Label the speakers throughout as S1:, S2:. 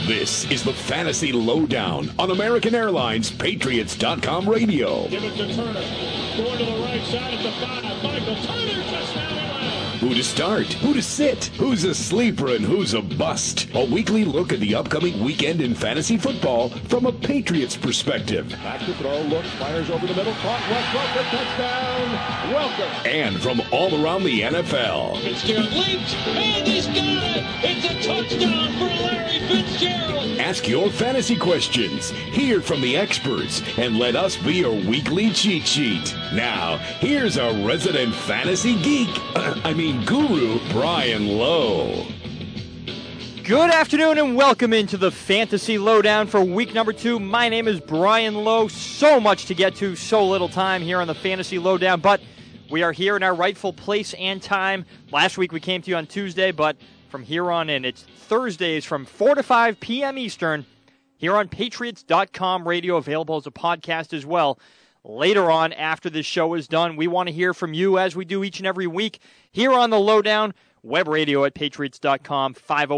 S1: This is the Fantasy Lowdown on American Airlines Patriots.com radio.
S2: Give it to Turner. Going to the right side at the 5. Michael Turner, touchdown Atlanta.
S1: Who to start? Who to sit? Who's a sleeper and who's a bust? A weekly look at the upcoming weekend in fantasy football from a Patriots perspective.
S2: Back to throw, looks, fires over the middle, caught Westbrook for touchdown. Welcome.
S1: And from all around the NFL.
S3: Fitzgerald leaps, and he's got it. It's a touchdown for Larry Fitzgerald.
S1: Ask your fantasy questions, hear from the experts, and let us be your weekly cheat sheet. Now, here's our resident fantasy geek, guru, Brian Lowe.
S4: Good afternoon and welcome into the Fantasy Lowdown for week number 2. My name is Brian Lowe. So much to get to, so little time here on the Fantasy Lowdown, but we are here in our rightful place and time. Last week we came to you on Tuesday, but from here on in, it's Thursdays from 4 to 5 p.m. Eastern here on Patriots.com radio, available as a podcast as well. Later on, after this show is done, we want to hear from you as we do each and every week here on the Lowdown. Web radio at Patriots.com,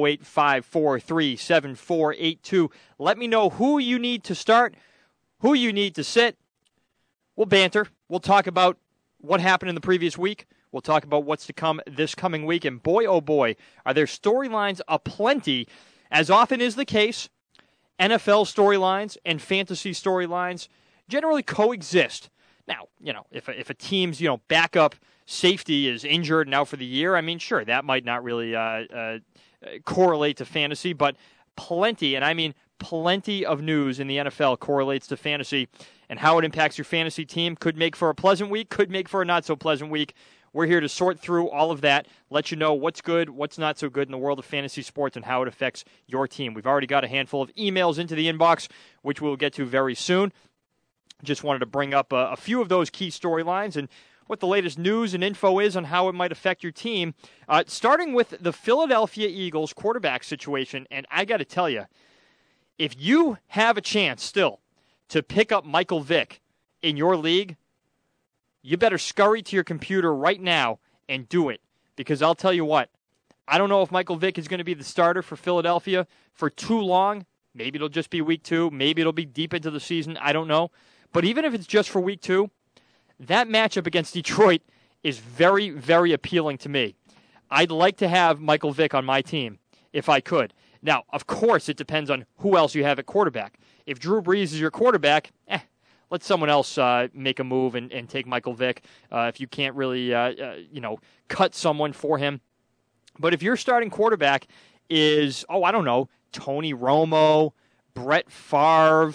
S4: 508-543-7482. Let me know who you need to start, who you need to sit. We'll banter. We'll talk about what happened in the previous week. We'll talk about what's to come this coming week. And boy, oh boy, are there storylines aplenty. As often is the case, NFL storylines and fantasy storylines generally coexist. Now, if a team's, backup safety is injured now for the year, sure, that might not really correlate to fantasy, but plenty, and I mean plenty of news in the NFL correlates to fantasy, and how it impacts your fantasy team could make for a pleasant week, could make for a not-so-pleasant week. We're here to sort through all of that, let you know what's good, what's not so good in the world of fantasy sports, and how it affects your team. We've already got a handful of emails into the inbox, which we'll get to very soon. Just wanted to bring up a few of those key storylines and what the latest news and info is on how it might affect your team. Starting with the Philadelphia Eagles quarterback situation, and I got to tell you, if you have a chance still to pick up Michael Vick in your league, you better scurry to your computer right now and do it. Because I'll tell you what, I don't know if Michael Vick is going to be the starter for Philadelphia for too long. Maybe it'll just be week 2. Maybe it'll be deep into the season. I don't know. But even if it's just for week 2, that matchup against Detroit is very, very appealing to me. I'd like to have Michael Vick on my team if I could. Now, of course, it depends on who else you have at quarterback. If Drew Brees is your quarterback, let someone else make a move and take Michael Vick if you can't really, cut someone for him. But if your starting quarterback is, Tony Romo, Brett Favre,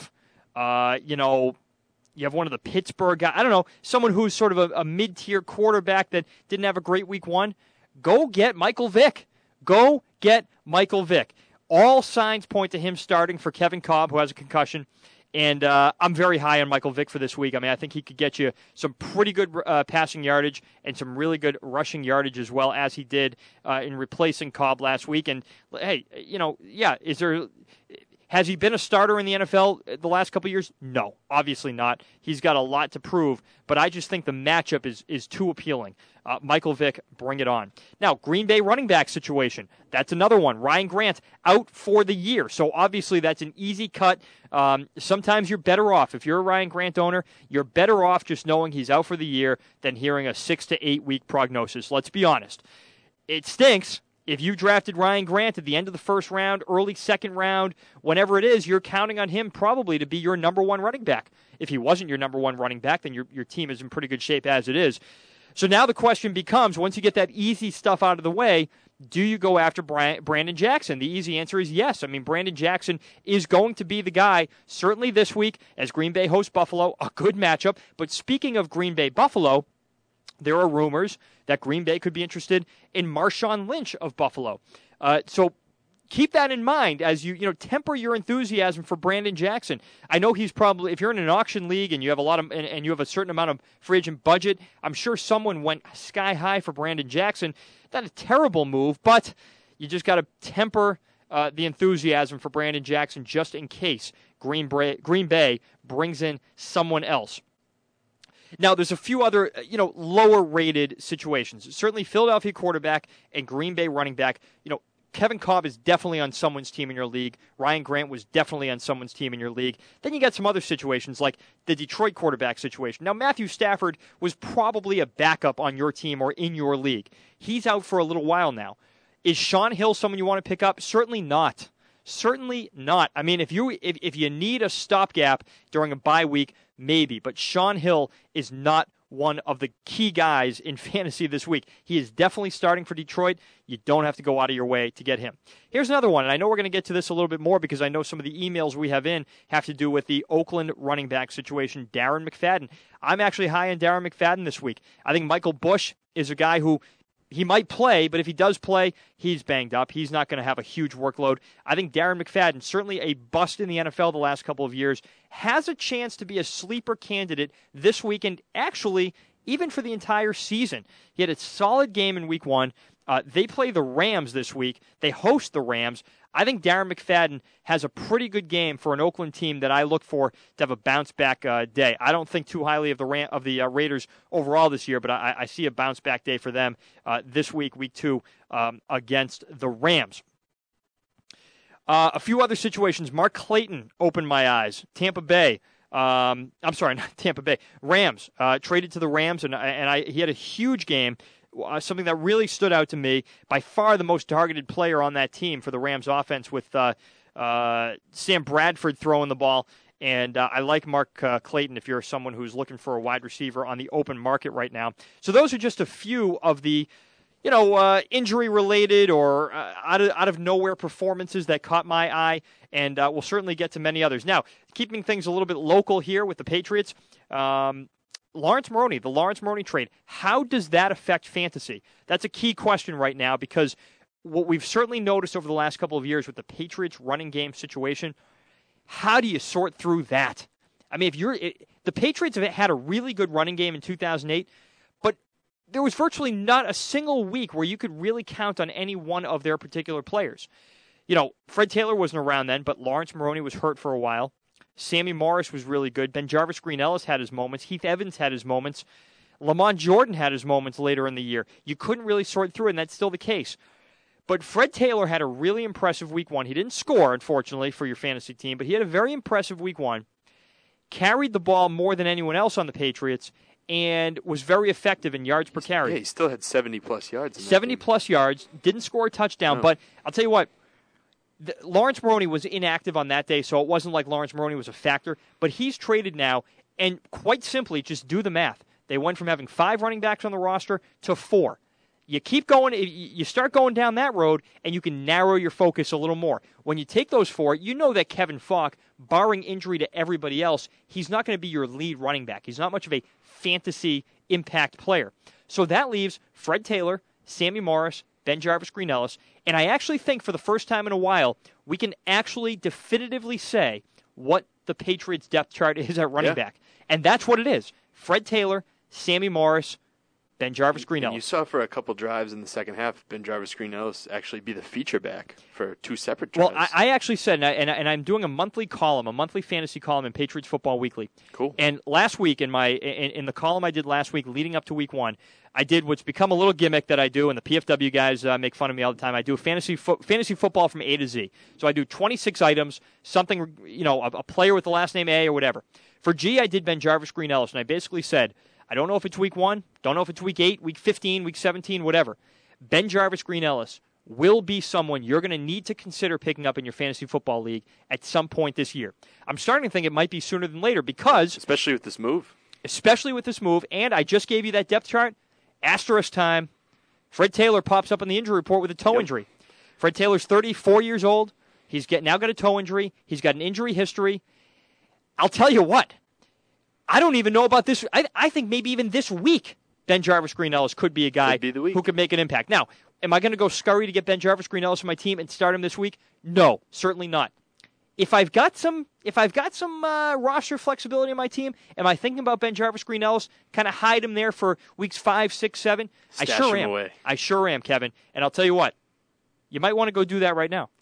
S4: you have one of the Pittsburgh guys, someone who's sort of a mid-tier quarterback that didn't have a great week 1, go get Michael Vick. Go get Michael Vick. All signs point to him starting for Kevin Kolb, who has a concussion. And I'm very high on Michael Vick for this week. I think he could get you some pretty good passing yardage and some really good rushing yardage as well, as he did in replacing Kolb last week. And, hey, has he been a starter in the NFL the last couple of years? No, obviously not. He's got a lot to prove, but I just think the matchup is too appealing. Michael Vick, bring it on. Now, Green Bay running back situation. That's another one. Ryan Grant out for the year, so obviously that's an easy cut. Sometimes you're better off. If you're a Ryan Grant owner, you're better off just knowing he's out for the year than hearing a 6 to 8 week prognosis. Let's be honest. It stinks. If you drafted Ryan Grant at the end of the first round, early second round, whenever it is, you're counting on him probably to be your number 1 running back. If he wasn't your number 1 running back, then your team is in pretty good shape as it is. So now the question becomes, once you get that easy stuff out of the way, do you go after Brandon Jackson? The easy answer is yes. Brandon Jackson is going to be the guy, certainly this week, as Green Bay hosts Buffalo, a good matchup. But speaking of Green Bay-Buffalo, there are rumors that Green Bay could be interested in Marshawn Lynch of Buffalo. So keep that in mind as you temper your enthusiasm for Brandon Jackson. I know he's probably, if you're in an auction league and you have and you have a certain amount of free agent budget, I'm sure someone went sky high for Brandon Jackson. Not a terrible move, but you just got to temper the enthusiasm for Brandon Jackson just in case Green Bay brings in someone else. Now, there's a few other, lower-rated situations. Certainly, Philadelphia quarterback and Green Bay running back, Kevin Kolb is definitely on someone's team in your league. Ryan Grant was definitely on someone's team in your league. Then you got some other situations like the Detroit quarterback situation. Now, Matthew Stafford was probably a backup on your team or in your league. He's out for a little while now. Is Shaun Hill someone you want to pick up? Certainly not. Certainly not. I mean, if you need a stopgap during a bye week, maybe. But Shaun Hill is not one of the key guys in fantasy this week. He is definitely starting for Detroit. You don't have to go out of your way to get him. Here's another one, and I know we're going to get to this a little bit more because I know some of the emails we have in have to do with the Oakland running back situation, Darren McFadden. I'm actually high on Darren McFadden this week. I think Michael Bush is a guy who he might play, but if he does play, he's banged up. He's not going to have a huge workload. I think Darren McFadden, certainly a bust in the NFL the last couple of years, has a chance to be a sleeper candidate this week and actually even for the entire season. He had a solid game in week 1. They play the Rams this week. They host the Rams. I think Darren McFadden has a pretty good game for an Oakland team that I look for to have a bounce-back day. I don't think too highly of the Raiders overall this year, but I see a bounce-back day for them this week, week 2, against the Rams. A few other situations. Mark Clayton opened my eyes. Tampa Bay. I'm sorry, not Tampa Bay. Rams. Traded to the Rams, and he had a huge game. Something that really stood out to me, by far the most targeted player on that team for the Rams offense with Sam Bradford throwing the ball. And I like Mark Clayton if you're someone who's looking for a wide receiver on the open market right now. So those are just a few of the injury-related or out of nowhere performances that caught my eye, and we'll certainly get to many others. Now, keeping things a little bit local here with the Patriots, Lawrence Maroney, the Lawrence Maroney trade, how does that affect fantasy? That's a key question right now because what we've certainly noticed over the last couple of years with the Patriots running game situation, how do you sort through that? I mean, the Patriots have had a really good running game in 2008, but there was virtually not a single week where you could really count on any one of their particular players. Fred Taylor wasn't around then, but Lawrence Maroney was hurt for a while. Sammy Morris was really good. BenJarvus Green-Ellis had his moments. Heath Evans had his moments. Lamont Jordan had his moments later in the year. You couldn't really sort through it, and that's still the case. But Fred Taylor had a really impressive week 1. He didn't score, unfortunately, for your fantasy team, but he had a very impressive week 1. Carried the ball more than anyone else on the Patriots, and was very effective in yards per carry.
S5: Yeah, he still had 70-plus yards.
S4: 70-plus yards. Didn't score a touchdown,
S5: No.
S4: But I'll tell you what. Lawrence Maroney was inactive on that day, so it wasn't like Lawrence Maroney was a factor. But he's traded now, and quite simply, just do the math. They went from having 5 running backs on the roster to 4. You keep going, you start going down that road, and you can narrow your focus a little more. When you take those 4, you know that Kevin Falk, barring injury to everybody else, he's not going to be your lead running back. He's not much of a fantasy impact player. So that leaves Fred Taylor, Sammy Morris, BenJarvus Green-Ellis, and I actually think for the first time in a while, we can actually definitively say what the Patriots' depth chart is at running back. And that's what it is. Fred Taylor, Sammy Morris, BenJarvus Green-Ellis.
S5: And you saw for a couple drives in the second half, BenJarvus Green-Ellis actually be the feature back for 2 separate drives.
S4: Well, I actually said, and I'm doing a monthly fantasy column in Patriots Football Weekly.
S5: Cool.
S4: And last week, in the column I did last week leading up to week 1, I did what's become a little gimmick that I do, and the PFW guys make fun of me all the time. I do fantasy football from A to Z. So I do 26 items, something, a player with the last name A or whatever. For G, I did BenJarvus Green-Ellis, and I basically said, I don't know if it's week 1, don't know if it's week 8, week 15, week 17, whatever. BenJarvus Green-Ellis will be someone you're going to need to consider picking up in your fantasy football league at some point this year. I'm starting to think it might be sooner than later because...
S5: Especially with this move,
S4: and I just gave you that depth chart. Asterisk time. Fred Taylor pops up on the injury report with a toe injury. Fred Taylor's 34 years old. He's now got a toe injury. He's got an injury history. I'll tell you what. I don't even know about this. I think maybe even this week, BenJarvus Green-Ellis could be a guy who could make an impact. Now, am I going to go scurry to get BenJarvus Green-Ellis on my team and start him this week? No, certainly not. If I've got some roster flexibility on my team, am I thinking about BenJarvus Green-Ellis, kind of hide him there for weeks 5, 6, 7?
S5: Stash
S4: I sure
S5: him
S4: am.
S5: away.
S4: I sure am, Kevin. And I'll tell you what, you might want to go do that right now.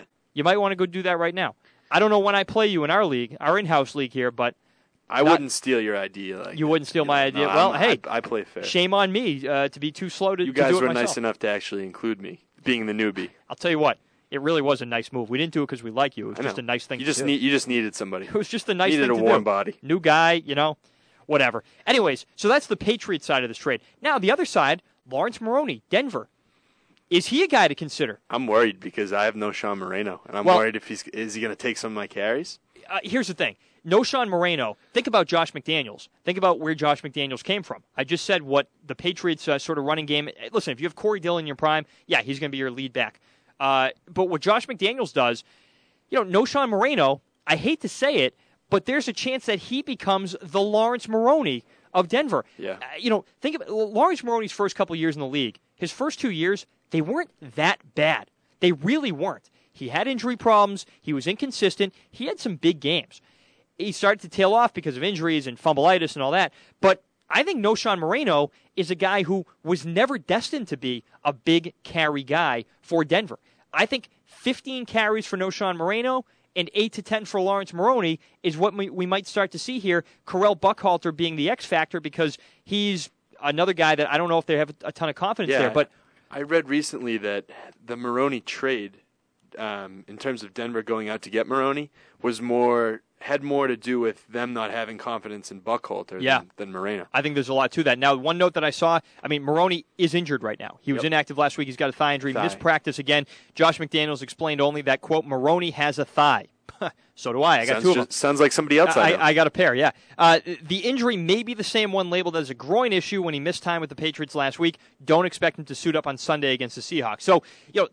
S4: I don't know when I play you in our league, our in-house league here, but
S5: I wouldn't steal your idea.
S4: You wouldn't steal my idea.
S5: No,
S4: well,
S5: I play fair.
S4: Shame on me to be too slow to.
S5: You guys
S4: to do it
S5: were
S4: myself.
S5: nice enough to actually include me. being the newbie.
S4: I'll tell you what. It really was a nice move. We didn't do it because we like you. It was just a nice thing to do.
S5: You just needed somebody.
S4: It was just a nice thing to do.
S5: Needed a warm body.
S4: New guy, whatever. Anyways, so that's the Patriots side of this trade. Now, the other side, Lawrence Maroney, Denver. Is he a guy to consider?
S5: I'm worried because I have no Sean Moreno, and I'm worried if is he going to take some of my carries?
S4: Here's the thing. No Sean Moreno. Think about Josh McDaniels. Think about where Josh McDaniels came from. I just said what the Patriots sort of running game. Listen, if you have Corey Dillon in your prime, yeah, he's going to be your lead back. But what Josh McDaniels does, no Sean Moreno, I hate to say it, but there's a chance that he becomes the Lawrence Maroney of Denver.
S5: Yeah.
S4: Think of Lawrence Maroney's first couple years in the league. His first 2 years, they weren't that bad. They really weren't. He had injury problems. He was inconsistent. He had some big games. He started to tail off because of injuries and fumbleitis and all that. But I think Noshawn Moreno is a guy who was never destined to be a big carry guy for Denver. I think 15 carries for Noshawn Moreno and 8 to 10 for Lawrence Maroney is what we might start to see here. Correll Buckhalter being the X factor because he's another guy that I don't know if they have a ton of confidence there. But
S5: I read recently that the Maroney trade, in terms of Denver going out to get Maroney, had more to do with them not having confidence in Buckhalter than Moreno.
S4: I think there's a lot to that. Now, one note that I saw, Maroney is injured right now. He was inactive last week. He's got a thigh injury. Missed practice again. Josh McDaniels explained only that, quote, Maroney has a thigh. So do I. I got two of them.
S5: Sounds like somebody else
S4: I got a pair, yeah. The injury may be the same one labeled as a groin issue when he missed time with the Patriots last week. Don't expect him to suit up on Sunday against the Seahawks. So,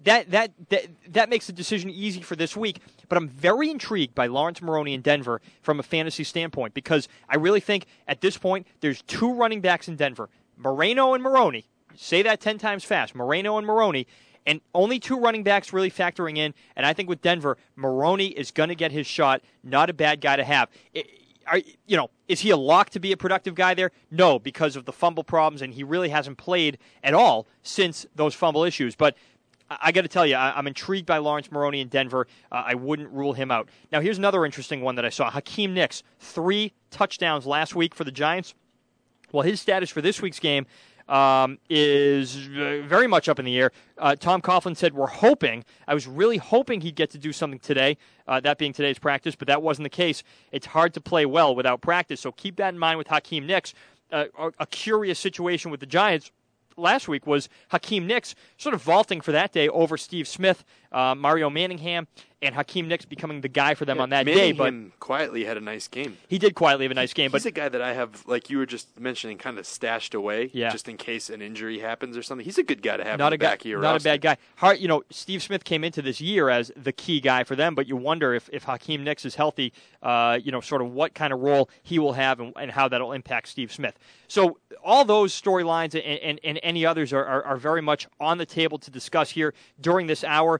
S4: that makes the decision easy for this week. But I'm very intrigued by Lawrence Maroney in Denver from a fantasy standpoint because I really think at this point there's two running backs in Denver, Moreno and Maroney. Say that 10 times fast, Moreno and Maroney. And only two running backs really factoring in. And I think with Denver, Maroney is going to get his shot. Not a bad guy to have. Is he a lock to be a productive guy there? No, because of the fumble problems, and he really hasn't played at all since those fumble issues. But I got to tell you, I'm intrigued by Lawrence Maroney in Denver. I wouldn't rule him out. Now, here's another interesting one that I saw. Hakeem Nicks, 3 touchdowns last week for the Giants. Well, his status for this week's game is very much up in the air. Tom Coughlin said, I was really hoping he'd get to do something today, that being today's practice, but that wasn't the case. It's hard to play well without practice, so keep that in mind with Hakeem Nicks. A curious situation with the Giants last week was Hakeem Nicks sort of vaulting for that day over Steve Smith, Mario Manningham, and Hakeem Nicks becoming the guy for them on that day. But
S5: quietly had a nice game.
S4: He did quietly have a nice game.
S5: He's a guy that I have, like you were just mentioning, kind of stashed away just in case an injury happens or something. He's a good guy to have in the back of your roster.
S4: Not a bad guy. Steve Smith came into this year as the key guy for them, but you wonder if Hakeem Nicks is healthy, sort of what kind of role he will have and how that will impact Steve Smith. So all those storylines and any others are very much on the table to discuss here during this hour.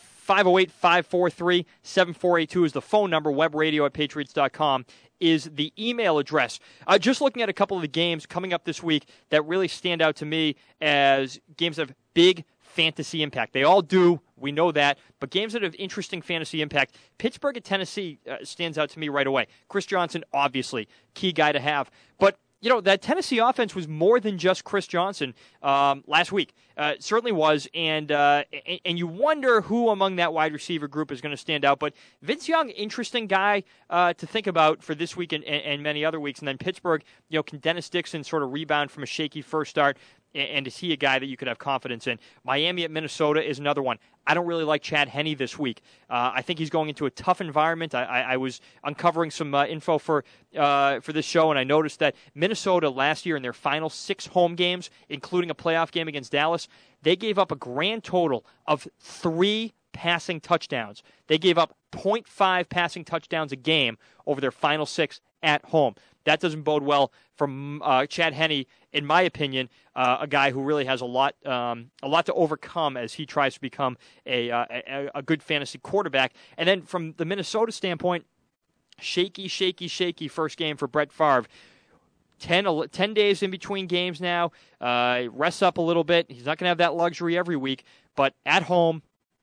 S4: 508-543-7482 is the phone number. Webradio@patriots.com is the email address. Just looking at a couple of the games coming up this week that really stand out to me as games of big fantasy impact. They all do. We know that. But games that have interesting fantasy impact. Pittsburgh at Tennessee stands out to me right away. Chris Johnson, obviously, key guy to have. But that Tennessee offense was more than just Chris Johnson last week. It certainly was, and you wonder who among that wide receiver group is going to stand out. But Vince Young, interesting guy to think about for this week and many other weeks. And then Pittsburgh, can Dennis Dixon sort of rebound from a shaky first start? And is he a guy that you could have confidence in? Miami at Minnesota is another one. I don't really like Chad Henne this week. I think he's going into a tough environment. I was uncovering some info for this show, and I noticed that Minnesota last year in their final 6 home games, including a playoff game against Dallas, they gave up a grand total of 3 passing touchdowns. They gave up 0.5 passing touchdowns a game over their final 6 at home. That doesn't bode well for Chad Henne, in my opinion, a guy who really has a lot to overcome as he tries to become a good fantasy quarterback. And then from the Minnesota standpoint, shaky first game for Brett Favre. 10 days in between games now. Rests up a little bit. He's not going to have that luxury every week, but at home,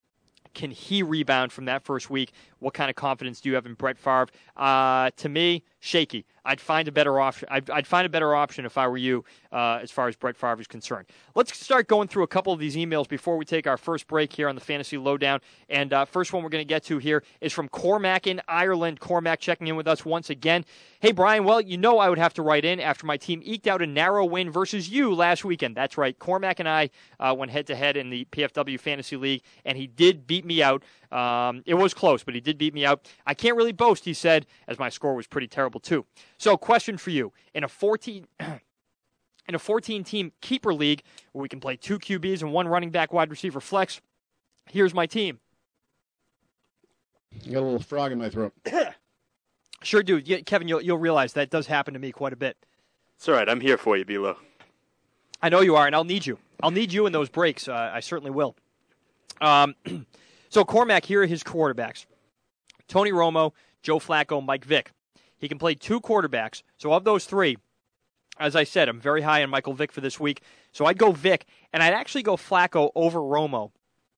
S4: can he rebound from that first week? What kind of confidence do you have in Brett Favre? To me, shaky. I'd find a better option. I'd find a better option if I were you, as far as Brett Favre is concerned. Let's start going through a couple of these emails before we take our first break here on the Fantasy Lowdown. And first one we're going to get to here is from Cormac in Ireland. Cormac checking in with us once again. Hey, Brian, well, you know I would have to write in after my team eked out a narrow win versus you last weekend. That's right. Cormac and I went head-to-head in the PFW Fantasy League, and he did beat me out. It was close, but he did beat me out. I can't really boast, he said, as my score was pretty terrible too. So, question for you. In a 14-team keeper league where we can play 2 QBs and 1 running back wide receiver flex, here's my team.
S6: You got a little frog in my throat.
S4: Sure do. Yeah, Kevin, you'll realize that does happen to me quite a bit.
S5: It's all right. I'm here for you, Bilo.
S4: I know you are, and I'll need you. I'll need you in those breaks. I certainly will. So, Cormac, here are his quarterbacks. Tony Romo, Joe Flacco, Mike Vick. He can play 2 quarterbacks. So, of those 3, as I said, I'm very high on Michael Vick for this week. So, I'd go Vick, and I'd actually go Flacco over Romo.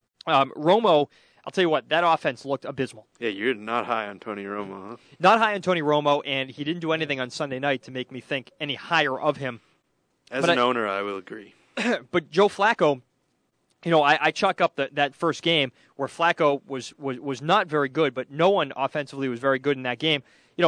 S4: Romo, I'll tell you what, that offense looked abysmal.
S5: Yeah, you're not high on Tony Romo, huh?
S4: Not high on Tony Romo, and he didn't do anything on Sunday night to make me think any higher of him.
S5: As an owner, I will agree.
S4: But Joe Flacco, I chalk up that first game where Flacco was not very good, but no one offensively was very good in that game.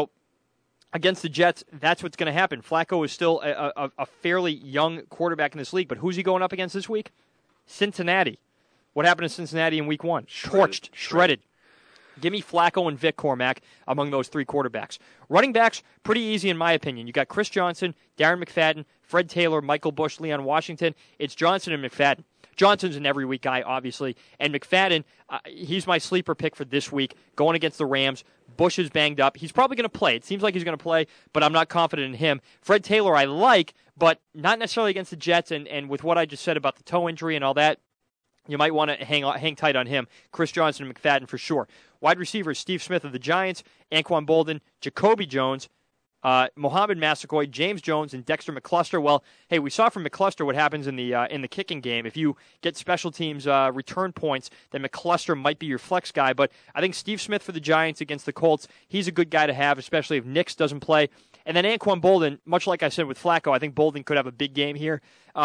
S4: Against the Jets, that's what's going to happen. Flacco is still a fairly young quarterback in this league, but who's he going up against this week? Cincinnati. What happened to Cincinnati in week 1? Torched, shredded. Give me Flacco and Vic Cormac among those 3 quarterbacks. Running backs, pretty easy in my opinion. You got Chris Johnson, Darren McFadden, Fred Taylor, Michael Bush, Leon Washington. It's Johnson and McFadden. Johnson's an every week guy, obviously. And McFadden, he's my sleeper pick for this week, going against the Rams. Bush is banged up. He's probably going to play. It seems like he's going to play, but I'm not confident in him. Fred Taylor I like, but not necessarily against the Jets. And with what I just said about the toe injury and all that, you might want to hang tight on him. Chris Johnson and McFadden for sure. Wide receivers, Steve Smith of the Giants, Anquan Boldin, Jacoby Jones, Mohamed Massaquoi, James Jones, and Dexter McCluster. Well, hey, we saw from McCluster what happens in the kicking game. If you get special teams return points, then McCluster might be your flex guy. But I think Steve Smith for the Giants against the Colts, he's a good guy to have, especially if Nix doesn't play. And then Anquan Boldin, much like I said with Flacco, I think Boldin could have a big game here.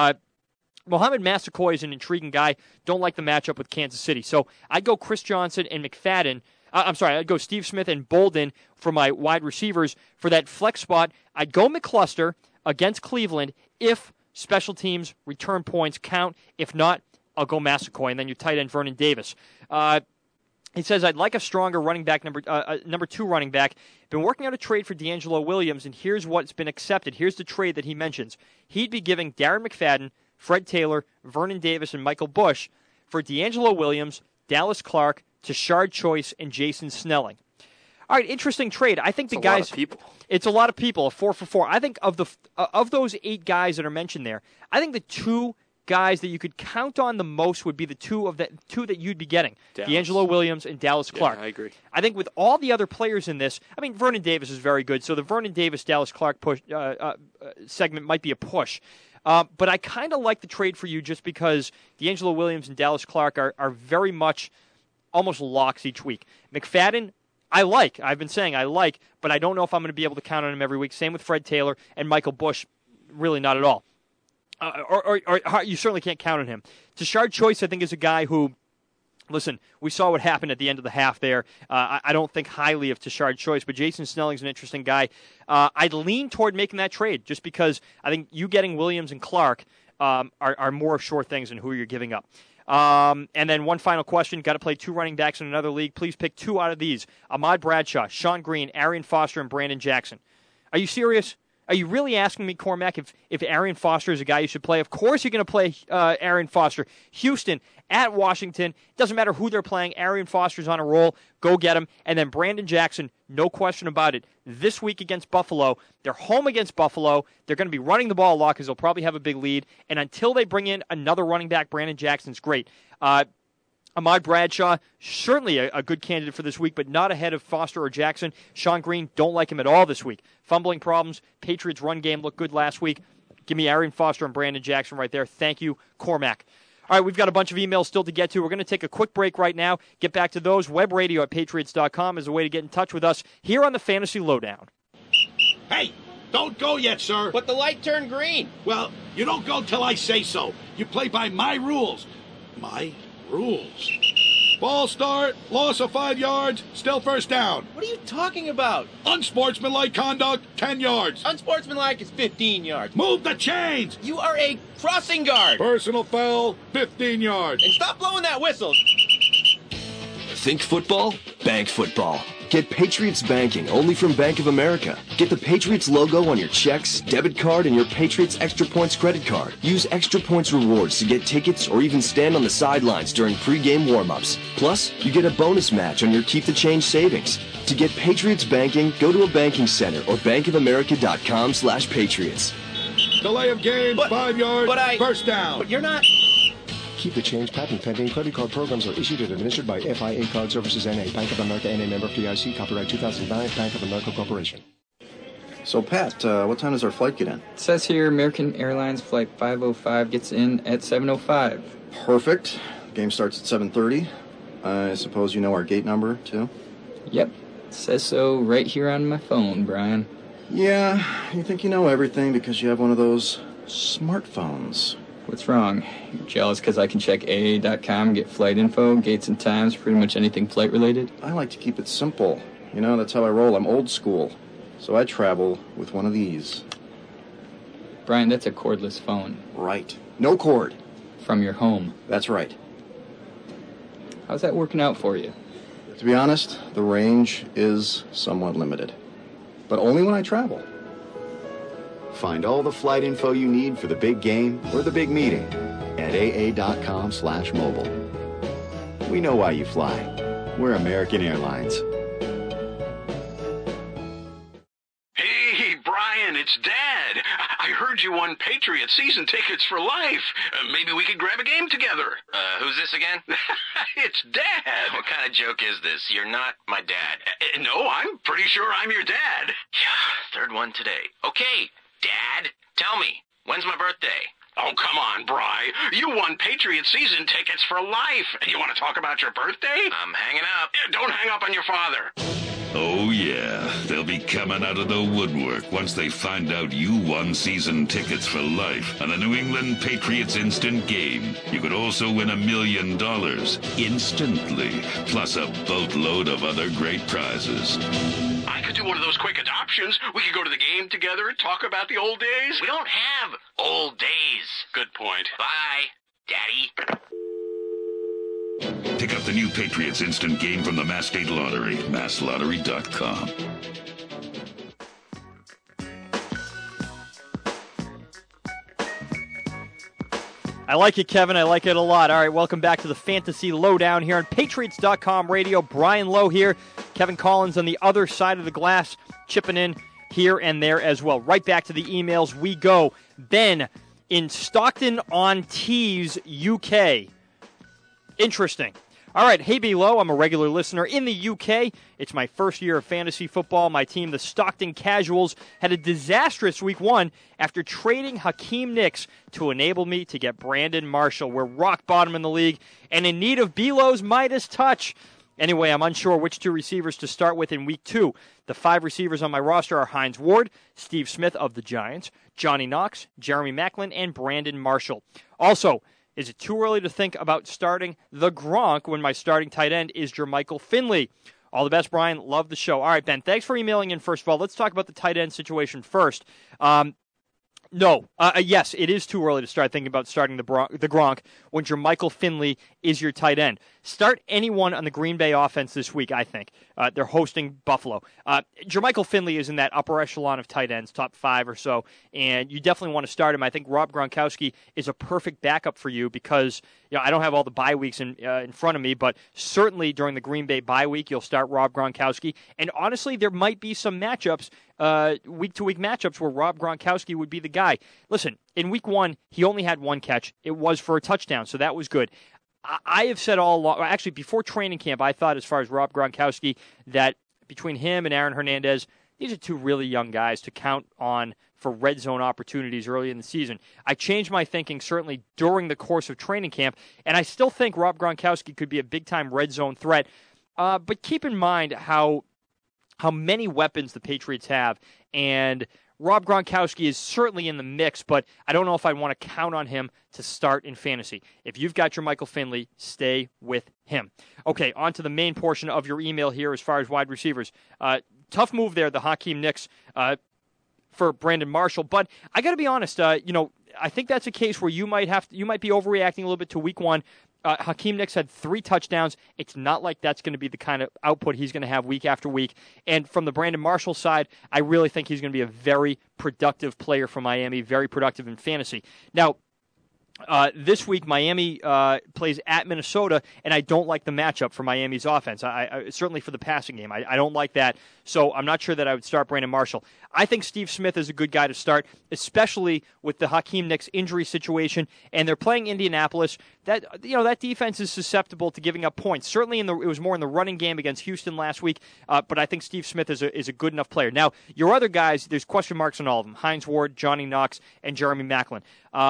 S4: Mohamed Massaquoi is an intriguing guy. Don't like the matchup with Kansas City. So I'd go Chris Johnson and McFadden. I'd go Steve Smith and Boldin for my wide receivers. For that flex spot, I'd go McCluster against Cleveland if special teams return points count. If not, I'll go Massaquoi, and then your tight end Vernon Davis. He says, I'd like a stronger running back, number 2 running back. Been working out a trade for D'Angelo Williams, and here's what's been accepted. Here's the trade that he mentions. He'd be giving Darren McFadden, Fred Taylor, Vernon Davis, and Michael Bush for D'Angelo Williams, Dallas Clark, Tashard Choice, and Jason Snelling. All right, interesting trade. I think the guys.
S5: It's a lot of people.
S4: It's a lot of people. A 4 for 4. I think of those 8 guys that are mentioned there, I think the 2 guys that you could count on the most would be the two that you'd be getting, D'Angelo Williams and Dallas Clark.
S5: Yeah, I agree.
S4: I think with all the other players in this, I mean, Vernon Davis is very good, so the Vernon Davis Dallas Clark push segment might be a push. But I kind of like the trade for you just because D'Angelo Williams and Dallas Clark are very much almost locks each week. McFadden, I've been saying I like, but I don't know if I'm going to be able to count on him every week. Same with Fred Taylor and Michael Bush, really not at all. Or you certainly can't count on him. Tashard Choice, I think, is a guy who, listen, we saw what happened at the end of the half there. I don't think highly of Tashard Choice, but Jason Snelling's an interesting guy. I'd lean toward making that trade just because I think you getting Williams and Clark are more sure things than who you're giving up. And then one final question. Got to play 2 running backs in another league. Please pick 2 out of these. Ahmad Bradshaw, Sean Green, Arian Foster, and Brandon Jackson. Are you serious? Are you really asking me, Cormac, if Arian Foster is a guy you should play? Of course you're going to play Arian Foster. Houston at Washington. Doesn't matter who they're playing. Arian Foster's on a roll. Go get him. And then Brandon Jackson, no question about it. This week against Buffalo, they're home against Buffalo. They're going to be running the ball a lot because they'll probably have a big lead. And until they bring in another running back, Brandon Jackson's great. Ahmad Bradshaw, certainly a good candidate for this week, but not ahead of Foster or Jackson. Sean Green, don't like him at all this week. Fumbling problems. Patriots' run game looked good last week. Give me Arian Foster and Brandon Jackson right there. Thank you, Cormac. All right, we've got a bunch of emails still to get to. We're going to take a quick break right now. Get back to those. Webradio@patriots.com is a way to get in touch with us here on the Fantasy Lowdown.
S6: Hey, don't go yet, sir.
S7: But the light turned green.
S6: Well, you don't go till I say so. You play by my rules. My rules. Ball start, loss of 5 yards, still first down.
S7: What are you talking about?
S6: Unsportsmanlike conduct, 10 yards.
S7: Unsportsmanlike is 15 yards.
S6: Move the chains.
S7: You are a crossing guard.
S6: Personal foul, 15 yards.
S7: And stop blowing that whistle.
S8: Think football? Bank football. Get Patriots banking only from Bank of America. Get the Patriots logo on your checks, debit card, and your Patriots Extra Points credit card. Use Extra Points rewards to get tickets or even stand on the sidelines during pregame warm-ups. Plus, you get a bonus match on your Keep the Change savings. To get Patriots banking, go to a banking center or bankofamerica.com/Patriots.
S6: Delay of game, 5 yards, first down.
S7: But you're not...
S9: Keep the Change patent pending. Credit card programs are issued and administered by FIA Card Services N.A. Bank of America N.A. member FDIC. Copyright 2009. Bank of America Corporation.
S10: So, Pat, what time does our flight get in?
S11: It says here American Airlines Flight 505 gets in at 7:05.
S10: Perfect. Game starts at 7:30. I suppose you know our gate number, too?
S11: Yep. It says so right here on my phone, Brian.
S10: Yeah, you think you know everything because you have one of those smartphones.
S11: What's wrong? You're jealous because I can check AA.com, get flight info, gates and times, pretty much anything flight-related?
S10: I like to keep it simple. You know, that's how I roll. I'm old school. So I travel with one of these.
S11: Brian, that's a cordless phone.
S10: Right. No cord.
S11: From your home.
S10: That's right.
S11: How's that working out for you?
S10: To be honest, the range is somewhat limited. But only when I travel.
S12: Find all the flight info you need for the big game or the big meeting at aa.com/mobile. We know why you fly. We're American Airlines.
S13: Hey, Brian, it's Dad. I heard you won Patriot season tickets for life. Maybe we could grab a game together.
S14: Who's this again?
S13: It's Dad.
S14: What kind of joke is this? You're not my dad.
S13: No, I'm pretty sure I'm your dad.
S14: Third one today. Okay, Dad, tell me, when's my birthday?
S13: Oh, come on, Bri. You won Patriot season tickets for life. You want to talk about your birthday?
S14: I'm hanging up.
S13: Don't hang up on your father.
S15: Oh, yeah. They'll be coming out of the woodwork once they find out you won season tickets for life on the New England Patriots Instant Game. You could also win $1 million instantly, plus a boatload of other great prizes.
S13: I could do one of those quick adoptions. We could go to the game together, talk about the old days.
S14: We don't have old days.
S13: Good point.
S14: Bye, Daddy.
S15: Pick up the new Patriots Instant Game from the Mass State Lottery, masslottery.com.
S4: I like it, Kevin. I like it a lot. All right, welcome back to the Fantasy Lowdown here on Patriots.com radio. Brian Lowe here. Kevin Collins on the other side of the glass, chipping in here and there as well. Right back to the emails we go. Ben in Stockton-on-Tees, UK. Interesting. All right, hey, B-Low, I'm a regular listener in the UK. It's my first year of fantasy football. My team, the Stockton Casuals, had a disastrous week one after trading Hakeem Nicks to enable me to get Brandon Marshall. We're rock bottom in the league and in need of B-Low's Midas touch. Anyway, I'm unsure which two receivers to start with in week two. The 5 receivers on my roster are Hines Ward, Steve Smith of the Giants, Johnny Knox, Jeremy Maclin, and Brandon Marshall. Also, is it too early to think about starting the Gronk when my starting tight end is Jermichael Finley? All the best, Brian. Love the show. All right, Ben, thanks for emailing in first of all. Let's talk about the tight end situation first. Yes, it is too early to start thinking about starting the Gronk when Jermichael Finley is your tight end. Start anyone on the Green Bay offense this week, I think. They're hosting Buffalo. Jermichael Finley is in that upper echelon of tight ends, top 5 or so, and you definitely want to start him. I think Rob Gronkowski is a perfect backup for you because I don't have all the bye weeks in front of me, but certainly during the Green Bay bye week, you'll start Rob Gronkowski. And honestly, there might be some matchups, week-to-week matchups where Rob Gronkowski would be the guy. Listen, in week one, he only had 1 catch. It was for a touchdown, so that was good. I have said all along, actually before training camp, I thought as far as Rob Gronkowski that between him and Aaron Hernandez, these are 2 really young guys to count on for red zone opportunities early in the season. I changed my thinking certainly during the course of training camp, and I still think Rob Gronkowski could be a big-time red zone threat. But keep in mind how many weapons the Patriots have And Rob Gronkowski is certainly in the mix, but I don't know if I want to count on him to start in fantasy. If you've got your Michael Finley, stay with him. Okay, on to the main portion of your email here as far as wide receivers. Tough move there, the Hakeem Nicks for Brandon Marshall. But I got to be honest, I think that's a case where you might be overreacting a little bit to week one. Hakeem Nicks had 3 touchdowns. It's not like that's going to be the kind of output he's going to have week after week. And from the Brandon Marshall side, I really think he's going to be a very productive player for Miami, very productive in fantasy. Now, this week, Miami plays at Minnesota, and I don't like the matchup for Miami's offense. I certainly for the passing game, I don't like that. So I'm not sure that I would start Brandon Marshall. I think Steve Smith is a good guy to start, especially with the Hakeem Nicks injury situation. And they're playing Indianapolis. That defense is susceptible to giving up points. Certainly, it was more in the running game against Houston last week. But I think Steve Smith is a good enough player. Now, your other guys, there's question marks on all of them: Hines Ward, Johnny Knox, and Jeremy Maclin.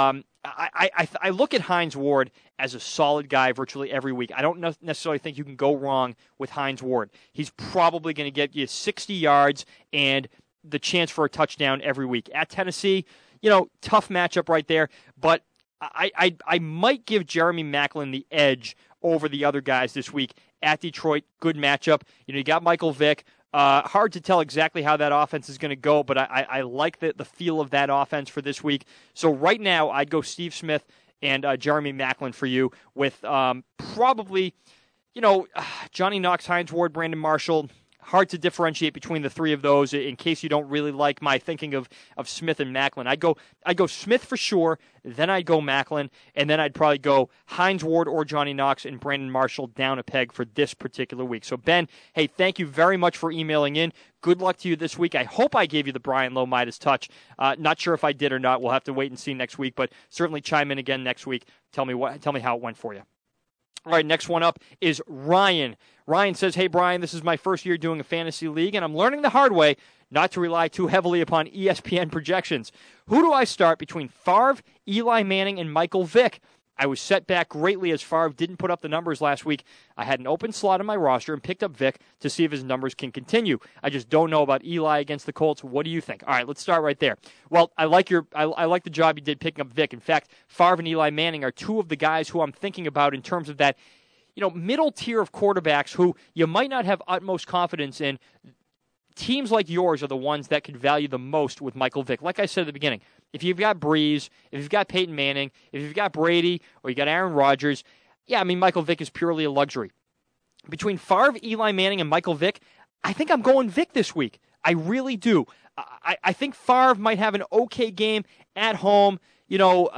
S4: I look at Hines Ward as a solid guy virtually every week. I don't necessarily think you can go wrong with Hines Ward. He's probably going to get you 60 yards and the chance for a touchdown every week. At Tennessee, tough matchup right there, but I might give Jeremy Maclin the edge over the other guys this week. At Detroit, good matchup. You got Michael Vick. Hard to tell exactly how that offense is going to go, but I like the feel of that offense for this week. So right now, I'd go Steve Smith and Jeremy Maclin for you with probably, Johnny Knox, Hines Ward, Brandon Marshall. Hard to differentiate between the 3 of those in case you don't really like my thinking of Smith and Maclin. I'd go Smith for sure, then I'd go Maclin, and then I'd probably go Hines Ward or Johnny Knox and Brandon Marshall down a peg for this particular week. So, Ben, hey, thank you very much for emailing in. Good luck to you this week. I hope I gave you the Brian Lowe Midas touch. Not sure if I did or not. We'll have to wait and see next week, but certainly chime in again next week. Tell me how it went for you. All right, next one up is Ryan. Ryan says, hey, Brian, this is my first year doing a fantasy league, and I'm learning the hard way not to rely too heavily upon ESPN projections. Who do I start between Favre, Eli Manning, and Michael Vick? I was set back greatly as Favre didn't put up the numbers last week. I had an open slot in my roster and picked up Vick to see if his numbers can continue. I just don't know about Eli against the Colts. What do you think? All right, let's start right there. Well, I like the job you did picking up Vick. In fact, Favre and Eli Manning are 2 of the guys who I'm thinking about in terms of that, middle tier of quarterbacks who you might not have utmost confidence in. Teams like yours are the ones that could value the most with Michael Vick. Like I said at the beginning, if you've got Breeze, if you've got Peyton Manning, if you've got Brady, or you got Aaron Rodgers, Michael Vick is purely a luxury. Between Favre, Eli Manning, and Michael Vick, I think I'm going Vick this week. I really do. I think Favre might have an okay game at home. He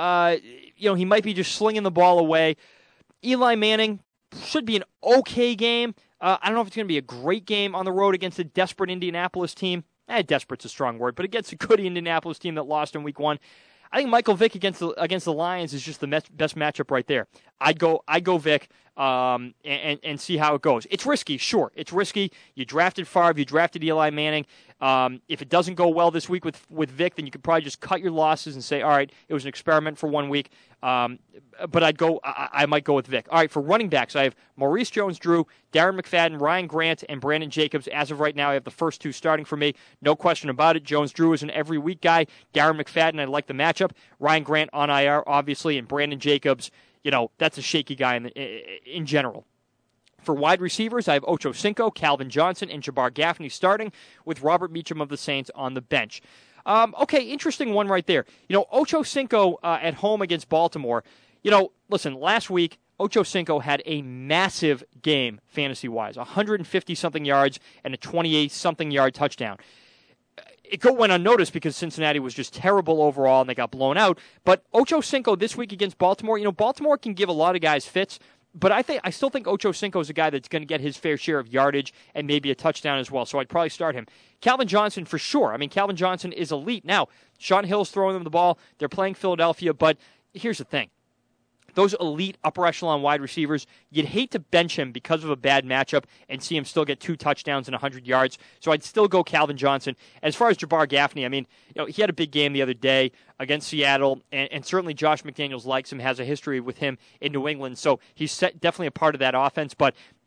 S4: might be just slinging the ball away. Eli Manning should be an okay game. I don't know if it's going to be a great game on the road against a desperate Indianapolis team. Desperate's a strong word, but against a good Indianapolis team that lost in week 1. I think Michael Vick against the Lions is just the best matchup right there. I'd go Vick and see how it goes. It's risky, sure. It's risky. You drafted Favre, you drafted Eli Manning. If it doesn't go well this week with Vick, then you could probably just cut your losses and say, all right, it was an experiment for 1 week. But I might go with Vick. All right, for running backs, I have Maurice Jones-Drew, Darren McFadden, Ryan Grant, and Brandon Jacobs. As of right now, I have the first 2 starting for me. No question about it. Jones-Drew is an every week guy. Darren McFadden, I like the matchup. Ryan Grant on IR, obviously, and Brandon Jacobs, that's a shaky guy in general. For wide receivers, I have Ocho Cinco, Calvin Johnson, and Jabbar Gaffney starting, with Robert Meacham of the Saints on the bench. Okay, interesting one right there. Ocho Cinco at home against Baltimore. Listen, last week, Ocho Cinco had a massive game fantasy-wise, 150-something yards and a 28-something yard touchdown. It went unnoticed because Cincinnati was just terrible overall and they got blown out. But Ocho Cinco this week against Baltimore, Baltimore can give a lot of guys fits, but I still think Ocho Cinco is a guy that's going to get his fair share of yardage and maybe a touchdown as well, so I'd probably start him. Calvin Johnson for sure. Calvin Johnson is elite. Now, Sean Hill's throwing them the ball. They're playing Philadelphia, but here's the thing. Those elite upper echelon wide receivers, you'd hate to bench him because of a bad matchup and see him still get 2 touchdowns and 100 yards. So I'd still go Calvin Johnson. As far as Jabbar Gaffney, he had a big game the other day against Seattle, and certainly Josh McDaniels likes him, has a history with him in New England. So he's definitely a part of that offense. But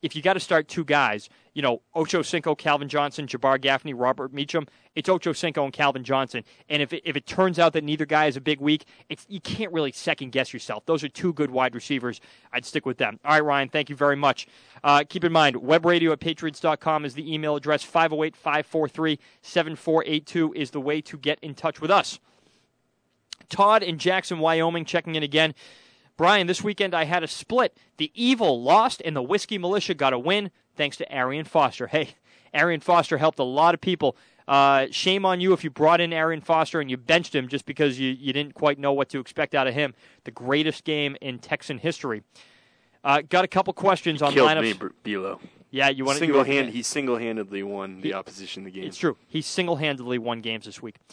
S4: if you got to start two guys, Ocho Cinco, Calvin Johnson, Jabbar Gaffney, Robert Meacham, it's Ocho Cinco and Calvin Johnson. And if it turns out that neither guy has a big week, you can't really second-guess yourself. Those are two good wide receivers. I'd stick with them. All right, Ryan, thank you very much. Keep in mind, webradio@patriots.com is the email address. 508-543-7482 is the way to get in touch with us. Todd in Jackson, Wyoming, checking in again. Brian, this weekend I had a split. The Evil lost and the Whiskey Militia got a win thanks to Arian Foster. Hey, Arian Foster helped a lot of people. Shame on you if you brought in Arian Foster and you benched him just because you didn't quite know what to expect out of him. The greatest game in Texan history. Got a couple questions on lineups.
S5: He killed me, Bilo.
S4: Yeah,
S5: He single-handedly won the opposition the game.
S4: It's true. He single-handedly won games this week.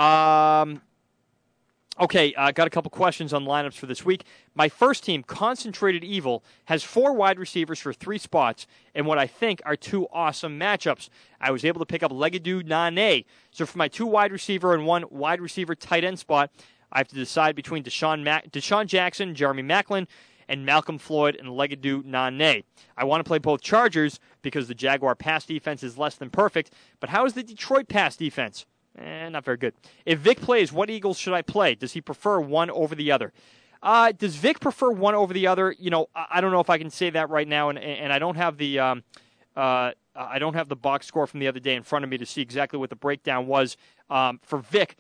S4: Okay, got a couple questions on lineups for this week. My first team, Concentrated Evil, has 4 wide receivers for 3 spots in what I think are 2 awesome matchups. I was able to pick up Legadou Nane. So for my 2 wide receiver and 1 wide receiver tight end spot, I have to decide between Deshaun Jackson, Jeremy Maclin, and Malcolm Floyd and Legadou Nane. I want to play both Chargers because the Jaguar pass defense is less than perfect, but how is the Detroit pass defense? Not very good. If Vic plays, what Eagles should I play? Does he prefer one over the other? Does Vic prefer one over the other? I don't know if I can say that right now, and I don't have the box score from the other day in front of me to see exactly what the breakdown was for Vic.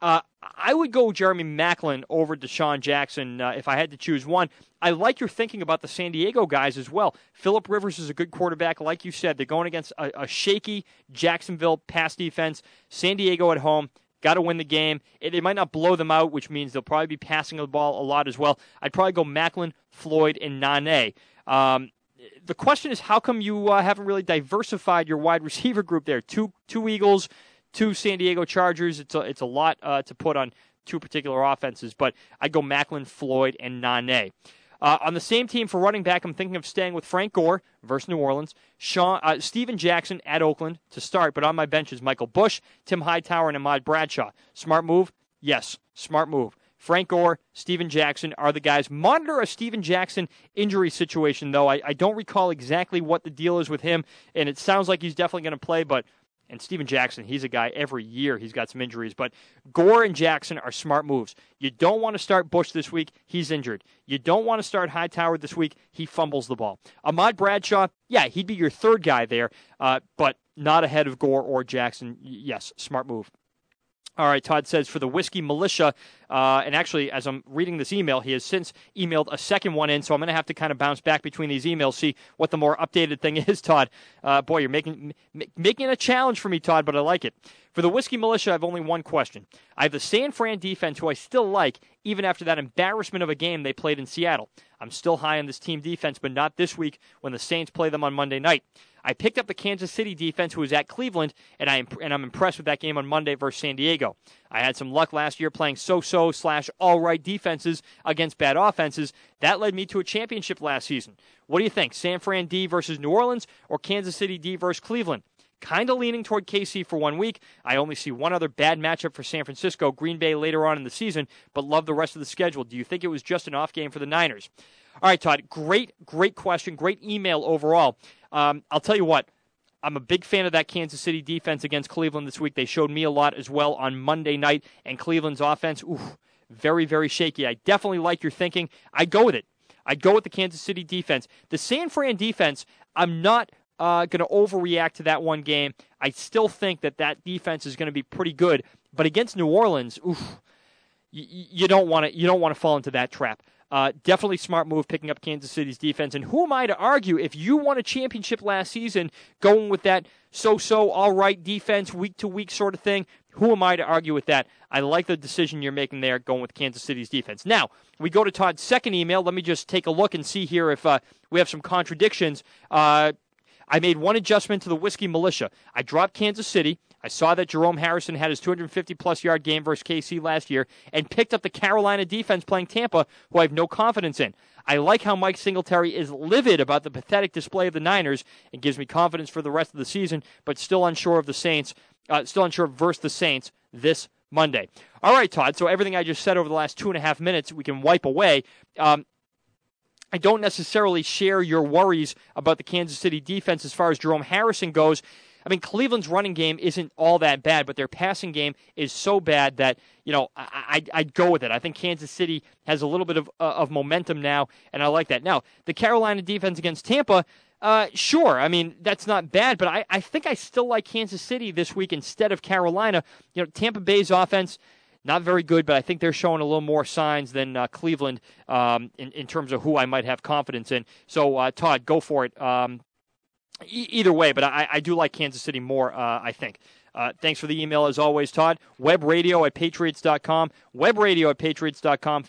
S4: I would go Jeremy Maclin over Deshaun Jackson if I had to choose one. I like your thinking about the San Diego guys as well. Phillip Rivers is a good quarterback. Like you said, they're going against a shaky Jacksonville pass defense. San Diego at home. Got to win the game. They might not blow them out, which means they'll probably be passing the ball a lot as well. I'd probably go Maclin, Floyd, and Nane. The question is, how come you haven't really diversified your wide receiver group there? Two Eagles, 2 San Diego Chargers. It's a lot to put on 2 particular offenses, but I'd go Maclin, Floyd, and Nane. On the same team for running back, I'm thinking of staying with Frank Gore versus New Orleans, Steven Jackson at Oakland to start, but on my bench is Michael Bush, Tim Hightower, and Ahmad Bradshaw. Smart move? Yes, smart move. Frank Gore, Steven Jackson are the guys. Monitor a Steven Jackson injury situation, though. I don't recall exactly what the deal is with him, and it sounds like he's definitely going to play, and Steven Jackson, he's a guy every year he's got some injuries. But Gore and Jackson are smart moves. You don't want to start Bush this week. He's injured. You don't want to start Hightower this week. He fumbles the ball. Ahmad Bradshaw, yeah, he'd be your 3rd guy there, but not ahead of Gore or Jackson. Yes, smart move. All right, Todd says for the Whiskey Militia, and actually, as I'm reading this email, he has since emailed a second one in, so I'm going to have to kind of bounce back between these emails, see what the more updated thing is, Todd. Boy, you're making it a challenge for me, Todd, but I like it. For the Whiskey Militia, I have only one question. I have the San Fran defense, who I still like, even after that embarrassment of a game they played in Seattle. I'm still high on this team defense, but not this week when the Saints play them on Monday night. I picked up the Kansas City defense, who was at Cleveland, and I'm impressed with that game on Monday versus San Diego. I had some luck last year playing so-so/all-right defenses against bad offenses. That led me to a championship last season. What do you think, San Fran D versus New Orleans or Kansas City D versus Cleveland? Kind of leaning toward KC for 1 week. I only see one other bad matchup for San Francisco, Green Bay later on in the season, but love the rest of the schedule. Do you think it was just an off game for the Niners? All right, Todd, great question, great email overall. I'll tell you what, I'm a big fan of that Kansas City defense against Cleveland this week. They showed me a lot as well on Monday night, and Cleveland's offense, very, very shaky. I definitely like your thinking. I'd go with it. I'd go with the Kansas City defense. The San Fran defense, I'm not going to overreact to that one game. I still think that defense is going to be pretty good, but against New Orleans, you don't want to fall into that trap. Definitely smart move picking up Kansas City's defense. And who am I to argue if you won a championship last season going with that so-so, all-right defense, week-to-week sort of thing? Who am I to argue with that? I like the decision you're making there going with Kansas City's defense. Now, we go to Todd's second email. Let me just take a look and see here if we have some contradictions. I made one adjustment to the Whiskey Militia. I dropped Kansas City. I saw that Jerome Harrison had his 250-plus yard game versus KC last year and picked up the Carolina defense playing Tampa, who I have no confidence in. I like how Mike Singletary is livid about the pathetic display of the Niners and gives me confidence for the rest of the season, but still unsure of the Saints, versus the Saints this Monday. All right, Todd, so everything I just said over the last 2.5 minutes, we can wipe away. I don't necessarily share your worries about the Kansas City defense as far as Jerome Harrison goes. I mean, Cleveland's running game isn't all that bad, but their passing game is so bad that, I'd go with it. I think Kansas City has a little bit of momentum now, and I like that. Now, the Carolina defense against Tampa, sure. I mean, that's not bad, but I think I still like Kansas City this week instead of Carolina. Tampa Bay's offense, not very good, but I think they're showing a little more signs than Cleveland in terms of who I might have confidence in. So, Todd, go for it. Either way, but I do like Kansas City more, I think. Thanks for the email, as always, Todd. Webradio@patriots.com. Webradio@patriots.com.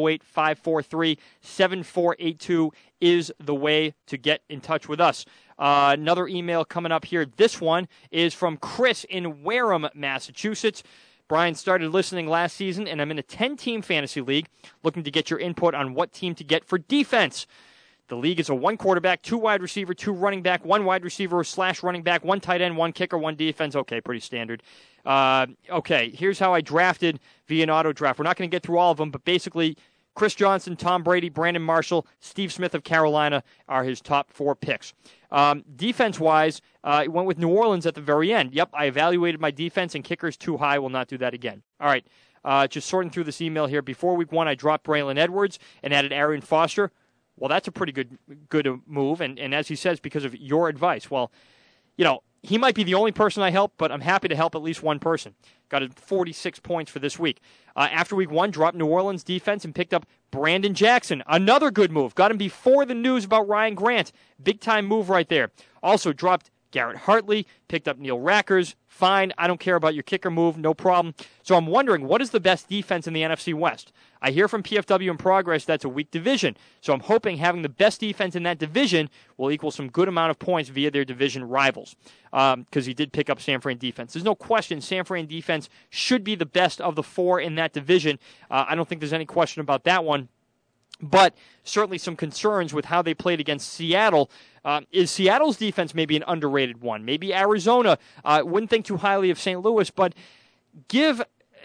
S4: 508-543-7482 is the way to get in touch with us. Another email coming up here. This one is from Chris in Wareham, Massachusetts. Brian, started listening last season, and I'm in a 10-team fantasy league looking to get your input on what team to get for defense. The league is a 1 quarterback, 2 wide receiver, 2 running back, 1 wide receiver / running back, 1 tight end, 1 kicker, 1 defense. Okay, pretty standard. Okay, here's how I drafted via an auto draft. We're not going to get through all of them, but basically Chris Johnson, Tom Brady, Brandon Marshall, Steve Smith of Carolina are his top 4 picks. Defense-wise, I went with New Orleans at the very end. Yep, I evaluated my defense, and kickers too high. Will not do that again. All right, just sorting through this email here. Before week 1, I dropped Braylon Edwards and added Arian Foster. Well, that's a pretty good move, and as he says, because of your advice. Well, he might be the only person I help, but I'm happy to help at least one person. Got 46 points for this week. After week 1, dropped New Orleans defense and picked up Brandon Jackson. Another good move. Got him before the news about Ryan Grant. Big-time move right there. Also dropped Garrett Hartley, picked up Neil Rackers. Fine, I don't care about your kicker move, no problem. So I'm wondering, what is the best defense in the NFC West? I hear from PFW in Progress that's a weak division, so I'm hoping having the best defense in that division will equal some good amount of points via their division rivals, because he did pick up San Fran defense. There's no question San Fran defense should be the best of the 4 in that division. I don't think there's any question about that one. But certainly some concerns with how they played against Seattle. Is Seattle's defense maybe an underrated one? Maybe Arizona. Wouldn't think too highly of St. Louis, but give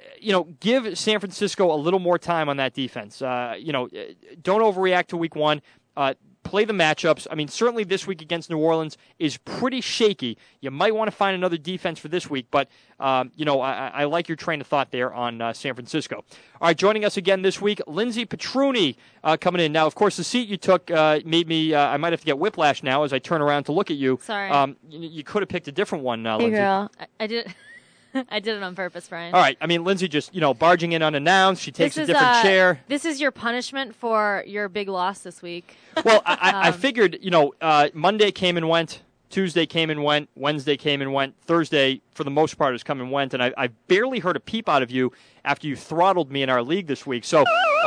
S4: San Francisco a little more time on that defense. Don't overreact to week 1. Play the matchups. I mean, certainly this week against New Orleans is pretty shaky. You might want to find another defense for this week, but, I like your train of thought there on San Francisco. All right, joining us again this week, Lindsay Petruni coming in. Now, of course, the seat you took made me, I might have to get whiplash now as I turn around to look at you.
S16: Sorry.
S4: You could have picked a different one,
S16: Hey,
S4: Lindsay.
S16: girl. I did I did it on purpose, Brian.
S4: All right. I mean, Lindsay just, barging in unannounced. She takes a different chair.
S16: This is your punishment for your big loss this week.
S4: Well, I figured, Monday came and went. Tuesday came and went. Wednesday came and went. Thursday, for the most part, has come and went. And I barely heard a peep out of you after you throttled me in our league this week. So,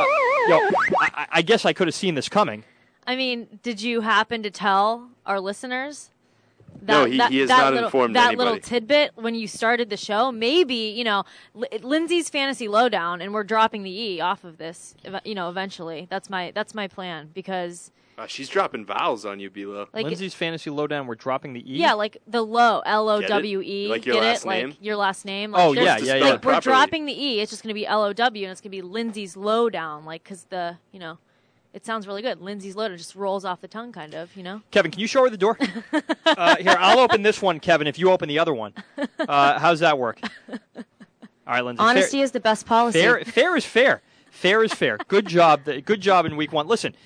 S4: I guess I could have seen this coming.
S16: I mean, did you happen to tell our listeners?
S5: No, he has not informed anybody.
S16: That little tidbit when you started the show, maybe, Lindsay's Fantasy Lowdown, and we're dropping the E off of this, eventually. That's my plan, because...
S5: she's dropping vowels on you, Bilo.
S4: Lindsay's Fantasy Lowdown, we're dropping the E?
S16: Yeah, like the low, L-O-W-E.
S5: Like your last name?
S16: Like your last name.
S4: Like yeah.
S16: We're dropping the E, it's just going to be L-O-W, and it's going to be Lindsay's Lowdown, because it sounds really good. Lindsay's Lowdown just rolls off the tongue, kind of,
S4: Kevin, can you show her the door? Here, I'll open this one, Kevin, if you open the other one. How's that work? All right, Lindsay.
S16: Honesty is the best policy.
S4: Fair is fair. Fair is fair. Good job. Good job in week 1. Listen.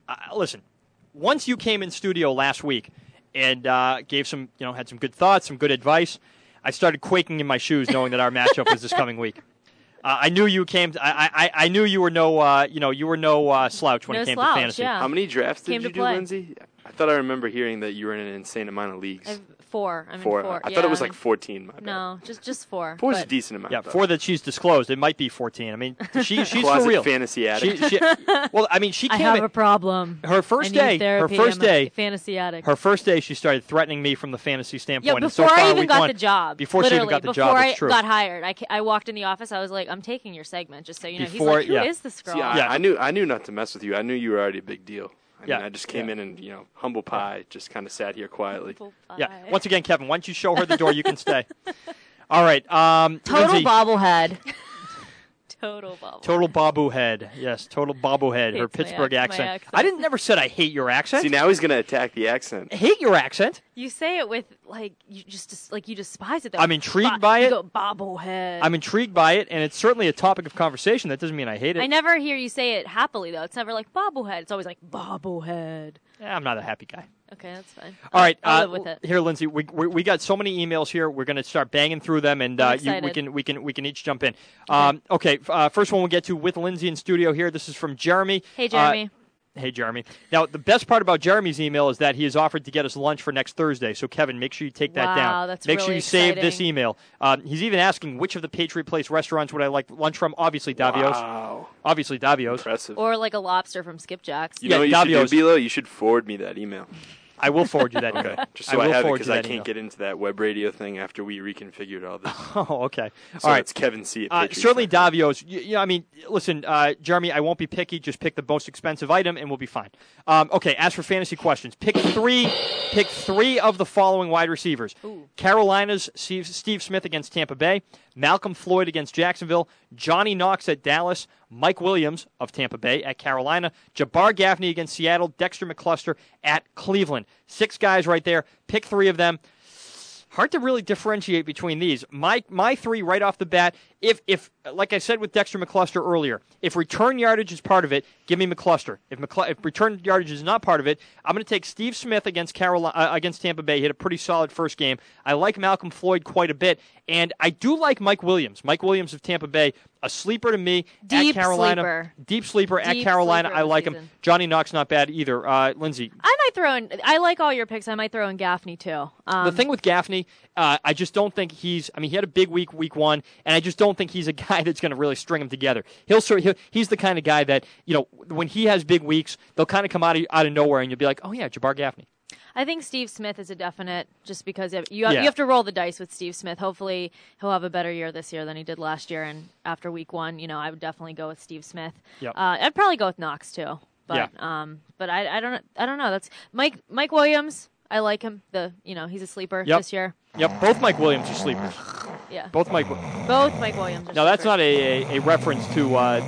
S4: Once you came in studio last week and gave some, had some good thoughts, some good advice, I started quaking in my shoes knowing that our matchup was this coming week. I knew you came. I knew you were no. You were no slouch when it came to fantasy.
S16: Yeah.
S5: How many drafts did you do, Lindsay? I thought I remember hearing that you were in an insane amount of leagues.
S16: 4.
S5: I thought it was like 14.
S16: No, just 4.
S5: 4 is a decent amount.
S4: Yeah, 4 that she's disclosed. It might be 14. I mean, she's
S5: for real.
S4: Fantasy
S5: addict.
S4: She came.
S16: I have a problem.
S4: Her first day.
S16: Fantasy addict.
S4: Her first day, she started threatening me from the fantasy standpoint.
S16: Yeah, before I even got the job.
S4: Before she even got the job. It's true.
S16: Before I got hired, I walked in the office. I was like, "I'm taking your segment," just so you know. He's like, "Who is this girl?"
S5: See, I knew not to mess with you. I knew you were already a big deal. I just came in and, humble pie, just kind of sat here quietly.
S4: Yeah. Once again, Kevin, once you show her the door, you can stay. All right.
S16: Total
S4: Lindsay,
S16: bobblehead. Total bobblehead.
S4: Total bobblehead. Yes, total bobblehead. Her
S16: Hates my
S4: Pittsburgh
S16: accent.
S4: accent. I never said I hate your accent.
S5: See, now he's going to attack the accent.
S4: Hate your accent?
S16: You say it with you despise it. Though.
S4: I'm intrigued by it.
S16: You go bobblehead.
S4: I'm intrigued by it, and it's certainly a topic of conversation. That doesn't mean I hate it.
S16: I never hear you say it happily though. It's never like bobblehead. It's always like bobblehead.
S4: Yeah, I'm not a happy guy.
S16: Okay, that's fine.
S4: All right,
S16: I'll live with it.
S4: Here, Lindsay, we got so many emails here. We're going to start banging through them, and we can each jump in. Okay, first one we'll get to with Lindsay in studio here. This is from Jeremy.
S16: Hey, Jeremy.
S4: Hey, Jeremy. Now, the best part about Jeremy's email is that he has offered to get us lunch for next Thursday. So, Kevin, make sure you take that down.
S16: Wow, that's
S4: Make
S16: really
S4: sure you
S16: exciting.
S4: save this email. He's even asking which of the Patriot Place restaurants would I like lunch from. Obviously, Davio's.
S5: Wow.
S4: Obviously, Davio's.
S5: Impressive.
S16: Or like a lobster from Skipjack's.
S5: You know what you should do, Bilo? You should forward me that email.
S4: I will forward you that email.
S5: Okay, just so I have it, because I
S4: that
S5: can't
S4: email.
S5: get into that web radio thing after we reconfigured all this.
S4: Oh, okay.
S5: So
S4: all right.
S5: it's Kevin C. at Patriot
S4: certainly Davio's. I mean, listen, Jeremy, I won't be picky. Just pick the most expensive item, and we'll be fine. Okay, as for fantasy questions, pick three of the following wide receivers.
S16: Ooh.
S4: Carolina's Steve Smith against Tampa Bay, Malcolm Floyd against Jacksonville, Johnny Knox at Dallas, Mike Williams of Tampa Bay at Carolina, Jabbar Gaffney against Seattle, Dexter McCluster at Cleveland. 6 guys right there. Pick 3 of them. Hard to really differentiate between these. My 3 right off the bat, if like I said with Dexter McCluster earlier, if return yardage is part of it, give me McCluster. If return yardage is not part of it, I'm going to take Steve Smith against Tampa Bay. He had a pretty solid first game. I like Malcolm Floyd quite a bit, and I do like Mike Williams. Mike Williams of Tampa Bay, a sleeper to me
S16: Deep
S4: at Carolina.
S16: sleeper.
S4: Deep sleeper at
S16: Deep
S4: Carolina.
S16: sleeper
S4: I
S16: of the
S4: like him.
S16: season.
S4: Johnny Knox, not bad either. Lindsay.
S16: I might throw in. I like all your picks. I might throw in Gaffney too.
S4: The thing with Gaffney, I just don't think he's. I mean, he had a big week 1, and I just don't think he's a guy that's going to really string them together. He's the kind of guy that, when he has big weeks, they'll kind of come out of nowhere, and you'll be like, oh yeah, Jabbar Gaffney.
S16: I think Steve Smith is a definite, just because you have to roll the dice with Steve Smith. Hopefully, he'll have a better year this year than he did last year. And after week 1, I would definitely go with Steve Smith.
S4: Yep.
S16: I'd probably go with Knox too. But but I don't know. That's Mike Williams. I like him. He's a sleeper this year.
S4: Yep, both Mike Williams are sleepers.
S16: Yeah.
S4: Both Mike
S16: Williams.
S4: No, that's not a reference to our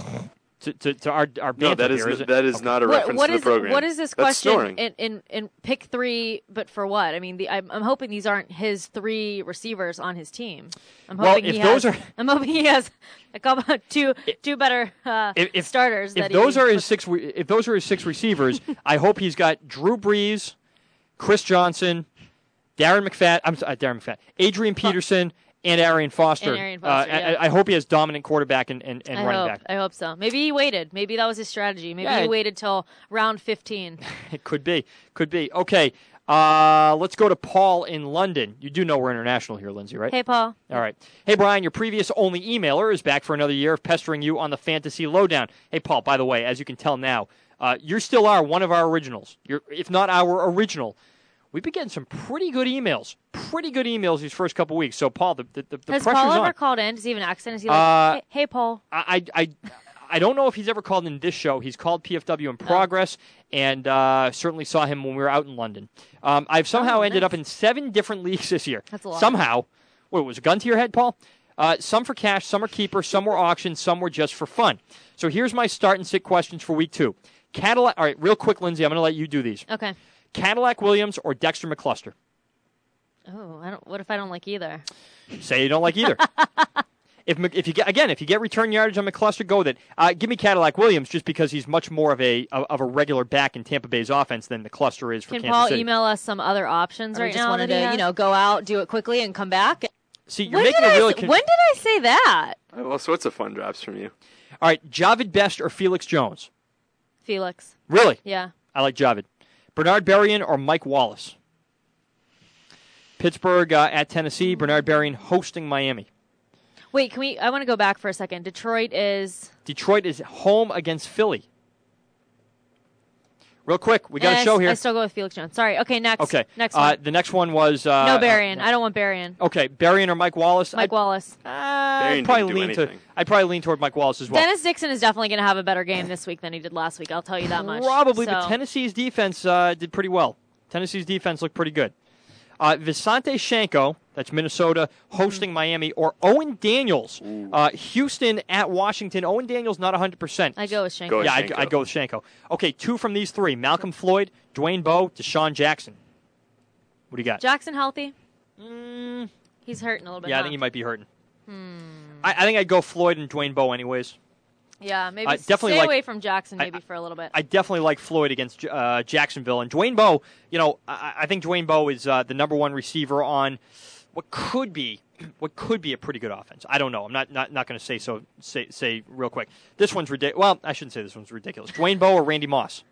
S4: banter.
S5: No, that is not a reference to the program.
S16: What is this
S5: That's
S16: question?
S5: snoring.
S16: In pick 3, but for what? I mean, I'm hoping these aren't his 3 receivers on his team. I'm hoping he has a couple two better starters.
S4: If those are his 6 receivers, I hope he's got Drew Brees, Chris Johnson, Darren McFadden, Adrian Peterson, and Arian Foster. I hope he has dominant quarterback and running back.
S16: I hope so. Maybe he waited. Maybe that was his strategy. Maybe he waited till round 15.
S4: It could be. Okay, let's go to Paul in London. You do know we're international here, Lindsay, right?
S16: Hey, Paul.
S4: All right. Hey, Brian, your previous only emailer is back for another year of pestering you on the Fantasy Lowdown. Hey, Paul, by the way, as you can tell now, you still are one of our originals. If not our original. We've been getting some pretty good emails these first couple weeks. So, Paul, the pressure's on.
S16: Has Paul ever called in? Does he have an accent? Is he like, hey, Paul?
S4: I don't know if he's ever called in this show. He's called PFW in progress, and certainly saw him when we were out in London. I've somehow ended up in 7 different leagues this year.
S16: That's a lot.
S4: Somehow. What, was a gun to your head, Paul? Some for cash, some are keeper, some were auction, some were just for fun. So here's my start and sit questions for week 2. Cadillac. All right, real quick, Lindsay, I'm going to let you do these.
S16: Okay.
S4: Cadillac Williams or Dexter McCluster?
S16: Oh, what if I don't like either?
S4: Say you don't like either. If you get return yardage on McCluster, go with it. Give me Cadillac Williams just because he's much more of a regular back in Tampa Bay's offense than McCluster is for Kansas
S16: Paul
S4: City.
S16: Email us some other options right
S17: just
S16: now?
S17: wanted to, go out, do it quickly, and come back.
S4: See, you're making a really.
S16: When did I say that?
S5: All sorts of fun drops from you.
S4: All right, Javid Best or Felix Jones?
S16: Felix.
S4: Really?
S16: Yeah.
S4: I like Javid. Bernard Berrien or Mike Wallace? Pittsburgh at Tennessee. Bernard Berrien hosting Miami.
S16: Wait, I want to go back for a second. Detroit is
S4: home against Philly. Real quick, we got a show here.
S16: I still go with Felix Jones. Sorry. Okay, next.
S4: Okay.
S16: Next one.
S4: The next one was...
S16: no, Berrien. I don't want Berrien.
S4: Okay, Berrien or Mike Wallace?
S16: Mike Wallace.
S4: I'd probably lean toward Mike Wallace as well.
S16: Dennis Dixon is definitely going to have a better game this week than he did last week. I'll tell you that much.
S4: Probably, but Tennessee's defense did pretty well. Tennessee's defense looked pretty good. Visante Shanko, that's Minnesota, hosting Miami, or Owen Daniels, Houston at Washington. Owen Daniels not 100%.
S16: I go with Shanko.
S4: I'd go with Shanko. Okay, 2 from these 3. Malcolm Floyd, Dwayne Bowe, Deshaun Jackson. What do you got?
S16: Jackson healthy? He's hurting a little bit.
S4: Yeah, I think he might be hurting. I think I'd go Floyd and Dwayne Bowe anyways.
S16: Yeah, maybe stay away from Jackson for a little bit.
S4: I definitely like Floyd against Jacksonville. And Dwayne Bowe, I think Dwayne Bowe is the number 1 receiver on what could be a pretty good offense. I don't know. I'm not going to say real quick. This one's ridiculous. Well, I shouldn't say this one's ridiculous. Dwayne Bowe or Randy Moss?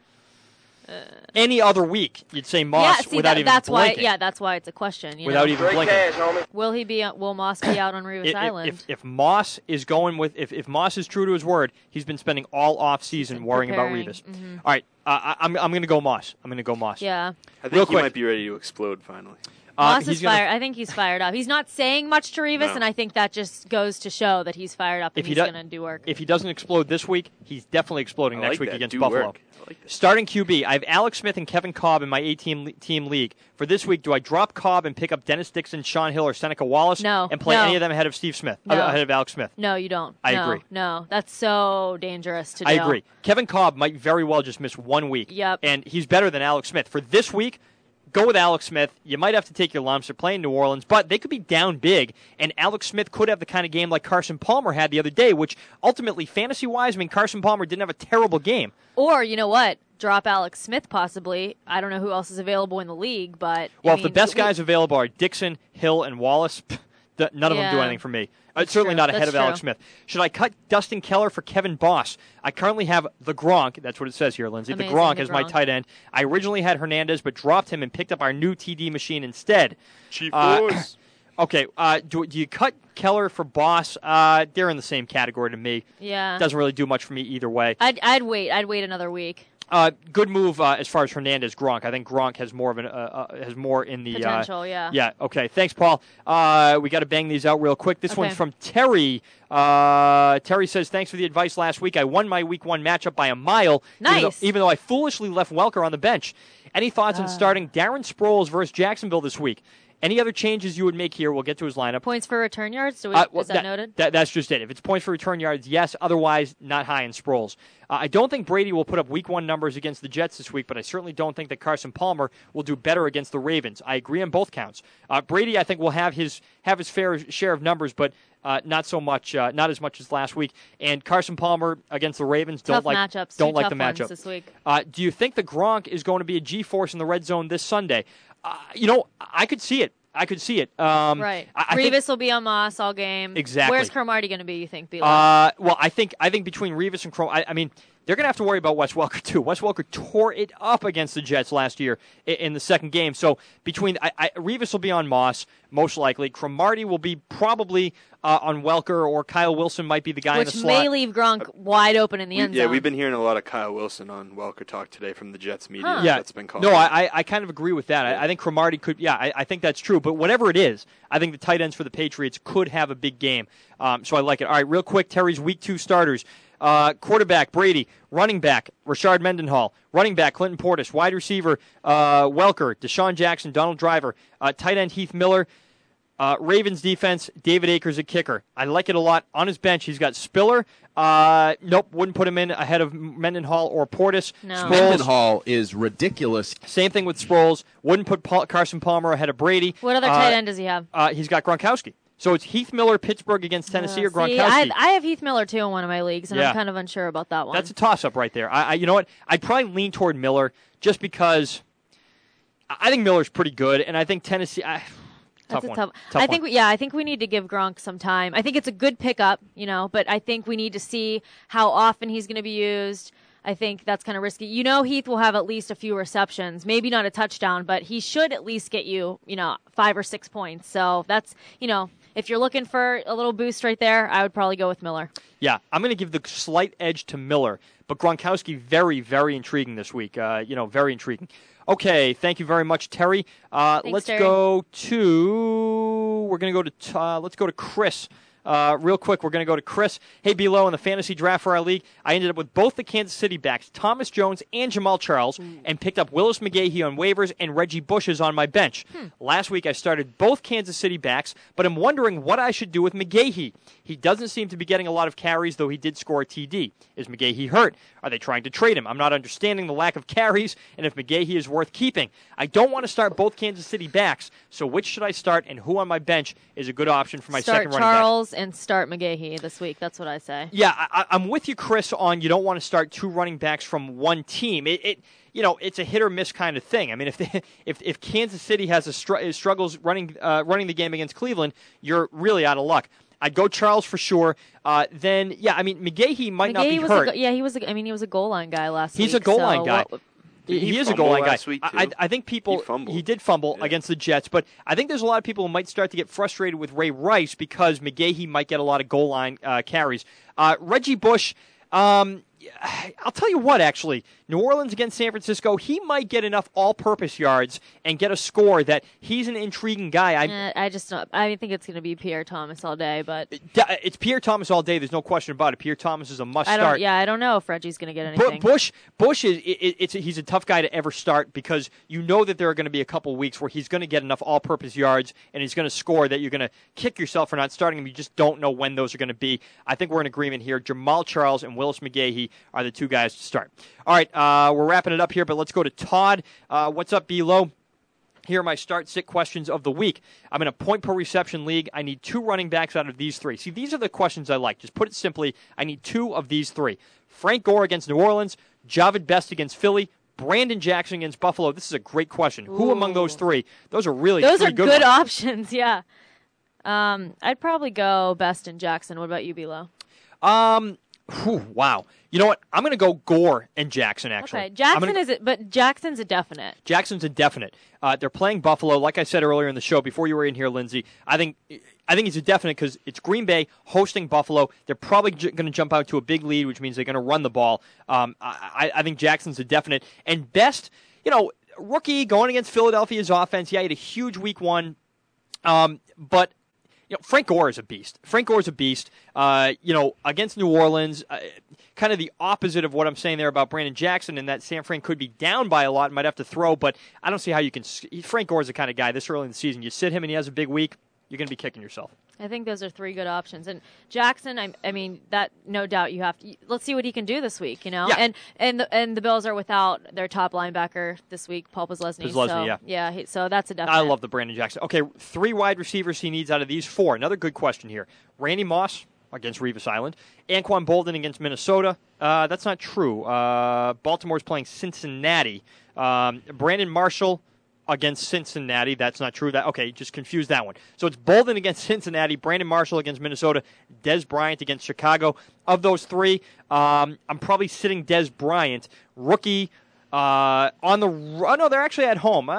S4: Any other week, you'd say Moss without even blinking.
S16: That's why it's a question.
S4: Without even blinking.
S16: Will Moss be out on Revis Island?
S4: If Moss is going with if Moss is true to his word, he's been spending all off season worrying about Revis.
S16: Mm-hmm.
S4: All right, I'm going to go Moss.
S16: Yeah.
S5: I think he might be ready to explode finally.
S16: Moss is fired. I think he's fired up. He's not saying much to Revis, and I think that just goes to show that he's fired up and he's going to do work.
S4: If he doesn't explode this week, he's definitely exploding next week against Buffalo. Starting QB, I have Alex Smith and Kevin Cobb in my 8-team league. For this week, do I drop Cobb and pick up Dennis Dixon, Sean Hill, or Seneca Wallace and play any of them ahead of Steve Smith, ahead of Alex Smith?
S16: No, you don't.
S4: I agree.
S16: No, that's so dangerous to do.
S4: I agree. Kevin Cobb might very well just miss 1 week.
S16: Yep.
S4: And he's better than Alex Smith. For this week, go with Alex Smith. You might have to take your lumps. They're playing New Orleans, but they could be down big, and Alex Smith could have the kind of game like Carson Palmer had the other day, which ultimately, fantasy-wise, Carson Palmer didn't have a terrible game.
S16: Or, you know what? Drop Alex Smith possibly. I don't know who else is available in the league, but...
S4: Well, if the best guys available are Dixon, Hill, and Wallace, none of them do anything for me. Certainly not ahead of Alex Smith. Should I cut Dustin Keller for Kevin Boss? I currently have the Gronk. That's what it says here, Lindsay.
S16: Amazing,
S4: the Gronk is my tight end. I originally had Hernandez, but dropped him and picked up our new TD machine instead.
S5: Chief boys.
S4: Okay, do you cut Keller for Boss? They're in the same category to me.
S16: Yeah.
S4: Doesn't really do much for me either way.
S16: I'd wait. I'd wait another week.
S4: Good move as far as Hernandez Gronk. I think Gronk has more in the
S16: potential. Yeah.
S4: Yeah. Okay. Thanks, Paul. We got to bang these out real quick. This one's from Terry. Terry says, "Thanks for the advice last week. I won my week 1 matchup by a mile.
S16: Nice.
S4: Even though I foolishly left Welker on the bench. Any thoughts on starting Darren Sproles versus Jacksonville this week? Any other changes you would make here? We'll get to his lineup.
S16: Points for return yards? Is that noted?
S4: That's just it. If it's points for return yards, yes. Otherwise, not high in Sproles. I don't think Brady will put up week 1 numbers against the Jets this week, but I certainly don't think that Carson Palmer will do better against the Ravens. I agree on both counts. Brady, I think, will have his fair share of numbers, but not so much, not as much as last week. And Carson Palmer against the Ravens
S16: don't like
S4: the matchup
S16: this week.
S4: Do you think the Gronk is going to be a G-force in the red zone this Sunday? I could see it.
S16: Right. Revis will be on Moss all game.
S4: Exactly.
S16: Where's Cromartie going to be, you think, Beal?
S4: Well, I think between Revis and Cromartie, they're going to have to worry about Wes Welker, too. Wes Welker tore it up against the Jets last year in the second game. So Revis will be on Moss, most likely. Cromartie will be probably on Welker, or Kyle Wilson might be the guy in the slot.
S16: Which may leave Gronk wide open in the end zone.
S5: Yeah, we've been hearing a lot of Kyle Wilson on Welker talk today from the Jets media.
S16: Huh.
S4: Yeah,
S5: that's been called.
S4: No, I kind of agree with that. I think Cromartie could. Yeah, I think that's true. But whatever it is, I think the tight ends for the Patriots could have a big game. So I like it. All right, real quick, Terry's week 2 starters. Quarterback, Brady. Running back, Rashard Mendenhall. Running back, Clinton Portis. Wide receiver, Welker. Deshaun Jackson, Donald Driver. Tight end, Heath Miller. Ravens defense, David Akers at kicker. I like it a lot. On his bench, he's got Spiller. Nope, wouldn't put him in ahead of Mendenhall or Portis.
S16: No.
S18: Mendenhall is ridiculous.
S4: Same thing with Sproles. Wouldn't put Carson Palmer ahead of Brady.
S16: What other tight end does he have?
S4: He's got Gronkowski. So it's Heath Miller, Pittsburgh against Tennessee, or Gronkowski.
S16: I have Heath Miller, too, in one of my leagues, and I'm kind of unsure about that one.
S4: That's a toss-up right there. You know what? I'd probably lean toward Miller just because I think Miller's pretty good, and I think Tennessee... Tough one.
S16: I think we need to give Gronk some time. I think it's a good pickup, but I think we need to see how often he's going to be used. I think that's kind of risky. Heath will have at least a few receptions, maybe not a touchdown, but he should at least get you, 5 or 6 points. So that's, if you're looking for a little boost right there, I would probably go with Miller.
S4: Yeah, I'm going to give the slight edge to Miller, but Gronkowski very, very intriguing this week. Very intriguing. Okay, thank you very much, Terry.
S16: Thanks,
S4: Let's
S16: Terry.
S4: go to Chris. Real quick, we're going to go to Chris. Hey, below in the fantasy draft for our league, I ended up with both the Kansas City backs, Thomas Jones and Jamal Charles, and picked up Willis McGahee on waivers and Reggie Bush is on my bench. Last week, I started both Kansas City backs, but I'm wondering what I should do with McGahee. He doesn't seem to be getting a lot of carries, though he did score a TD. Is McGahee hurt? Are they trying to trade him? I'm not understanding the lack of carries and if McGahee is worth keeping. I don't want to start both Kansas City backs, so which should I start and who on my bench is a good option for my second running back?
S16: Start Charles and start McGahee this week. That's what I say.
S4: Yeah, I'm with you, Chris, on you don't want to start two running backs from one team. It's a hit or miss kind of thing. I mean, if Kansas City has struggles running the game against Cleveland, you're really out of luck. I'd go Charles for sure. Then, McGahee might not be hurt.
S16: He was a goal line guy last week.
S4: He's a goal line guy.
S5: He
S4: is a goal line guy.
S5: Week too.
S4: I think he did fumble against the Jets, but I think there's a lot of people who might start to get frustrated with Ray Rice because McGahee might get a lot of goal line carries. Reggie Bush, I'll tell you what, actually. New Orleans against San Francisco, he might get enough all-purpose yards and get a score that he's an intriguing guy.
S16: I think it's going to be Pierre Thomas all day, but
S4: it's Pierre Thomas all day. There's no question about it. Pierre Thomas is a must-start.
S16: I don't know if Reggie's going to get anything.
S4: Bush he's a tough guy to ever start because you know that there are going to be a couple weeks where he's going to get enough all-purpose yards and he's going to score that you're going to kick yourself for not starting him. You just don't know when those are going to be. I think we're in agreement here. Jamal Charles and Willis McGahee are the two guys to start. All right, we're wrapping it up here, but let's go to Todd. What's up, B-Lo? Here are my start-sit questions of the week. I'm in a point-per-reception league. I need 2 running backs out of these 3. See, these are the questions I like. Just put it simply, I need 2 of these 3. Frank Gore against New Orleans, Javid Best against Philly, Brandon Jackson against Buffalo. This is a great question.
S16: Ooh.
S4: Who among those 3? Those are really
S16: those are
S4: good
S16: options, yeah. I'd probably go Best and Jackson. What about you, B-Lo?
S4: Wow. You know what? I'm going to go Gore and Jackson, actually.
S16: Okay, but Jackson's a definite.
S4: Jackson's a definite. They're playing Buffalo. Like I said earlier in the show, before you were in here, Lindsay, I think he's a definite because it's Green Bay hosting Buffalo. They're probably going to jump out to a big lead, which means they're going to run the ball. I think Jackson's a definite. And Best, rookie going against Philadelphia's offense. Yeah, he had a huge week 1. But Frank Gore is a beast. Against New Orleans, kind of the opposite of what I'm saying there about Brandon Jackson, in that San Fran could be down by a lot and might have to throw, but I don't see how you can. Frank Gore is the kind of guy this early in the season. You sit him and he has a big week, you're going to be kicking yourself.
S16: I think those are 3 good options. And Jackson, I mean, that no doubt you have to. Let's see what he can do this week,
S4: Yeah.
S16: And the Bills are without their top linebacker this week, Paul Posluszny. So that's a definite.
S4: I love the Brandon Jackson. Okay, 3 wide receivers he needs out of these 4. Another good question here. Randy Moss against Revis Island. Anquan Bolden against Minnesota. That's not true. Baltimore's playing Cincinnati. Brandon Marshall against Cincinnati. That's not true. Just confuse that one. So it's Bolden against Cincinnati, Brandon Marshall against Minnesota, Dez Bryant against Chicago. Of those 3, I'm probably sitting Dez Bryant, rookie. On the no, they're actually at home.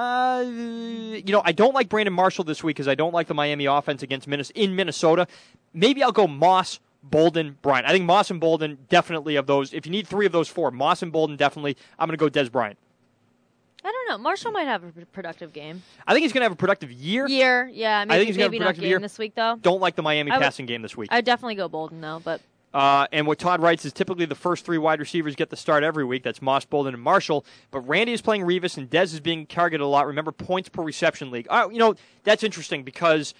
S4: I don't like Brandon Marshall this week because I don't like the Miami offense against Minnesota. Maybe I'll go Moss, Bolden, Bryant. I think Moss and Bolden definitely of those. If you need 3 of those 4, Moss and Bolden definitely. I'm going to go Dez Bryant.
S16: I don't know. Marshall might have a productive game.
S4: I think he's going to have a productive year.
S16: Yeah.
S4: I think he's going to have a productive year
S16: this week, though.
S4: Don't like the Miami passing game this week.
S16: I'd definitely go Bolden, though, but.
S4: And what Todd writes is typically the first 3 wide receivers get the start every week. That's Moss, Bolden, and Marshall. But Randy is playing Revis, and Dez is being targeted a lot. Remember, points per reception league. That's interesting because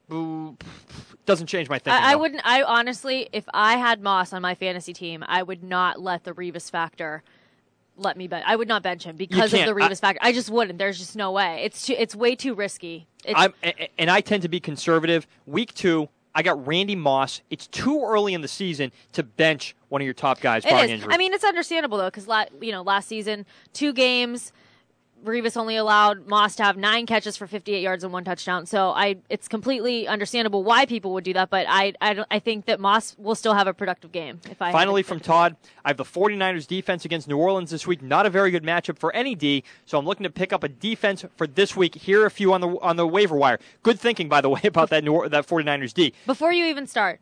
S4: doesn't change my thinking.
S16: I honestly, if I had Moss on my fantasy team, I would not let the Revis factor let me bench. I would not bench him because of the Revis factor. I just wouldn't. There's just no way. It's way too risky.
S4: And I tend to be conservative. Week 2. I got Randy Moss. It's too early in the season to bench one of your top guys barring injury.
S16: I mean, it's understandable, though, because last season, 2 games, Revis only allowed Moss to have 9 catches for 58 yards and 1 touchdown. So it's completely understandable why people would do that, but I think that Moss will still have a productive game.
S4: Finally, from Todd, I have the 49ers defense against New Orleans this week. Not a very good matchup for any D, so I'm looking to pick up a defense for this week. Here are a few on the waiver wire. Good thinking, by the way, about that 49ers D.
S16: Before you even start,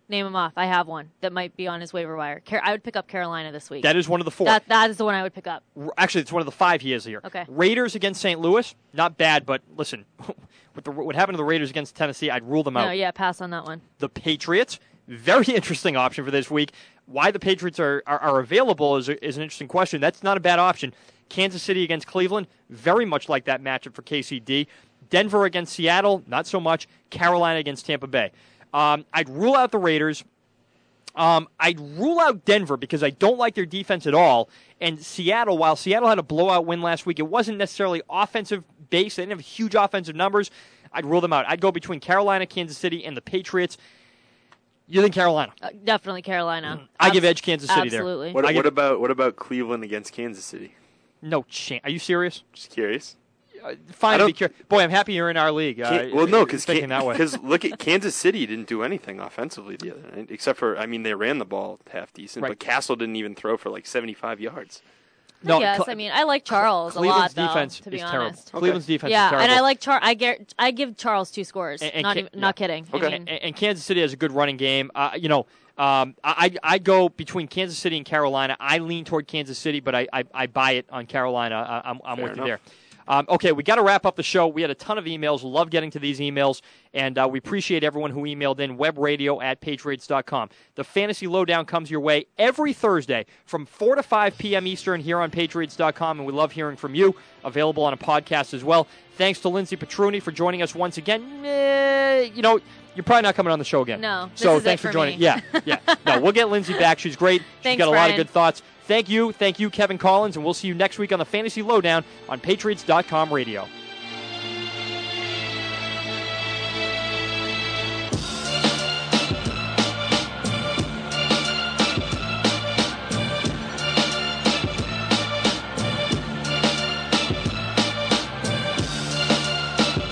S16: Name them off. I have one that might be on his waiver wire. I would pick up Carolina this week.
S4: That is one of the 4.
S16: That is the one I would pick up.
S4: Actually, it's one of the 5 he has here.
S16: Okay.
S4: Raiders against St. Louis, not bad, but listen, what happened to the Raiders against Tennessee, I'd rule them out.
S16: No, yeah, pass on that one.
S4: The Patriots, very interesting option for this week. Why the Patriots are available is an interesting question. That's not a bad option. Kansas City against Cleveland, very much like that matchup for KCD. Denver against Seattle, not so much. Carolina against Tampa Bay. I'd rule out the Raiders. I'd rule out Denver because I don't like their defense at all. And Seattle, while Seattle had a blowout win last week, it wasn't necessarily offensive based. They didn't have huge offensive numbers. I'd rule them out. I'd go between Carolina, Kansas City, and the Patriots. You think Carolina?
S16: Definitely Carolina.
S4: I give edge Kansas City
S16: Absolutely.
S4: there.
S5: What about Cleveland against Kansas City?
S4: No chance. Are you serious?
S5: Just curious.
S4: Fine to be curious. Boy, I'm happy you're in our league.
S5: No, because
S4: look
S5: at Kansas City didn't do anything offensively the other night, except for they ran the ball half decent,
S4: right.
S5: But Castle didn't even throw for like 75 yards.
S4: No,
S16: yes, I like Charles a lot, though,
S4: defense
S16: to be
S4: is
S16: honest.
S4: terrible. Cleveland's defense is
S16: yeah,
S4: terrible.
S16: and I like Charles. I give Charles 2 scores. Not kidding.
S5: Okay.
S4: And Kansas City has a good running game. I go between Kansas City and Carolina. I lean toward Kansas City, but I buy it on Carolina. I'm with you there. Okay, we got to wrap up the show. We had a ton of emails. Love getting to these emails, and we appreciate everyone who emailed in, webradio@patriots.com. The Fantasy Lowdown comes your way every Thursday from 4 to 5 p.m. Eastern here on patriots.com, and we love hearing from you. Available on a podcast as well. Thanks to Lindsay Petruni for joining us once again. You're probably not coming on the show again.
S16: No,
S4: so thanks for joining.
S16: Me.
S4: Yeah. No, we'll get Lindsay back. She's great. She's got a lot of good thoughts. Thank you, Kevin Collins, and we'll see you next week on the Fantasy Lowdown on Patriots.com radio.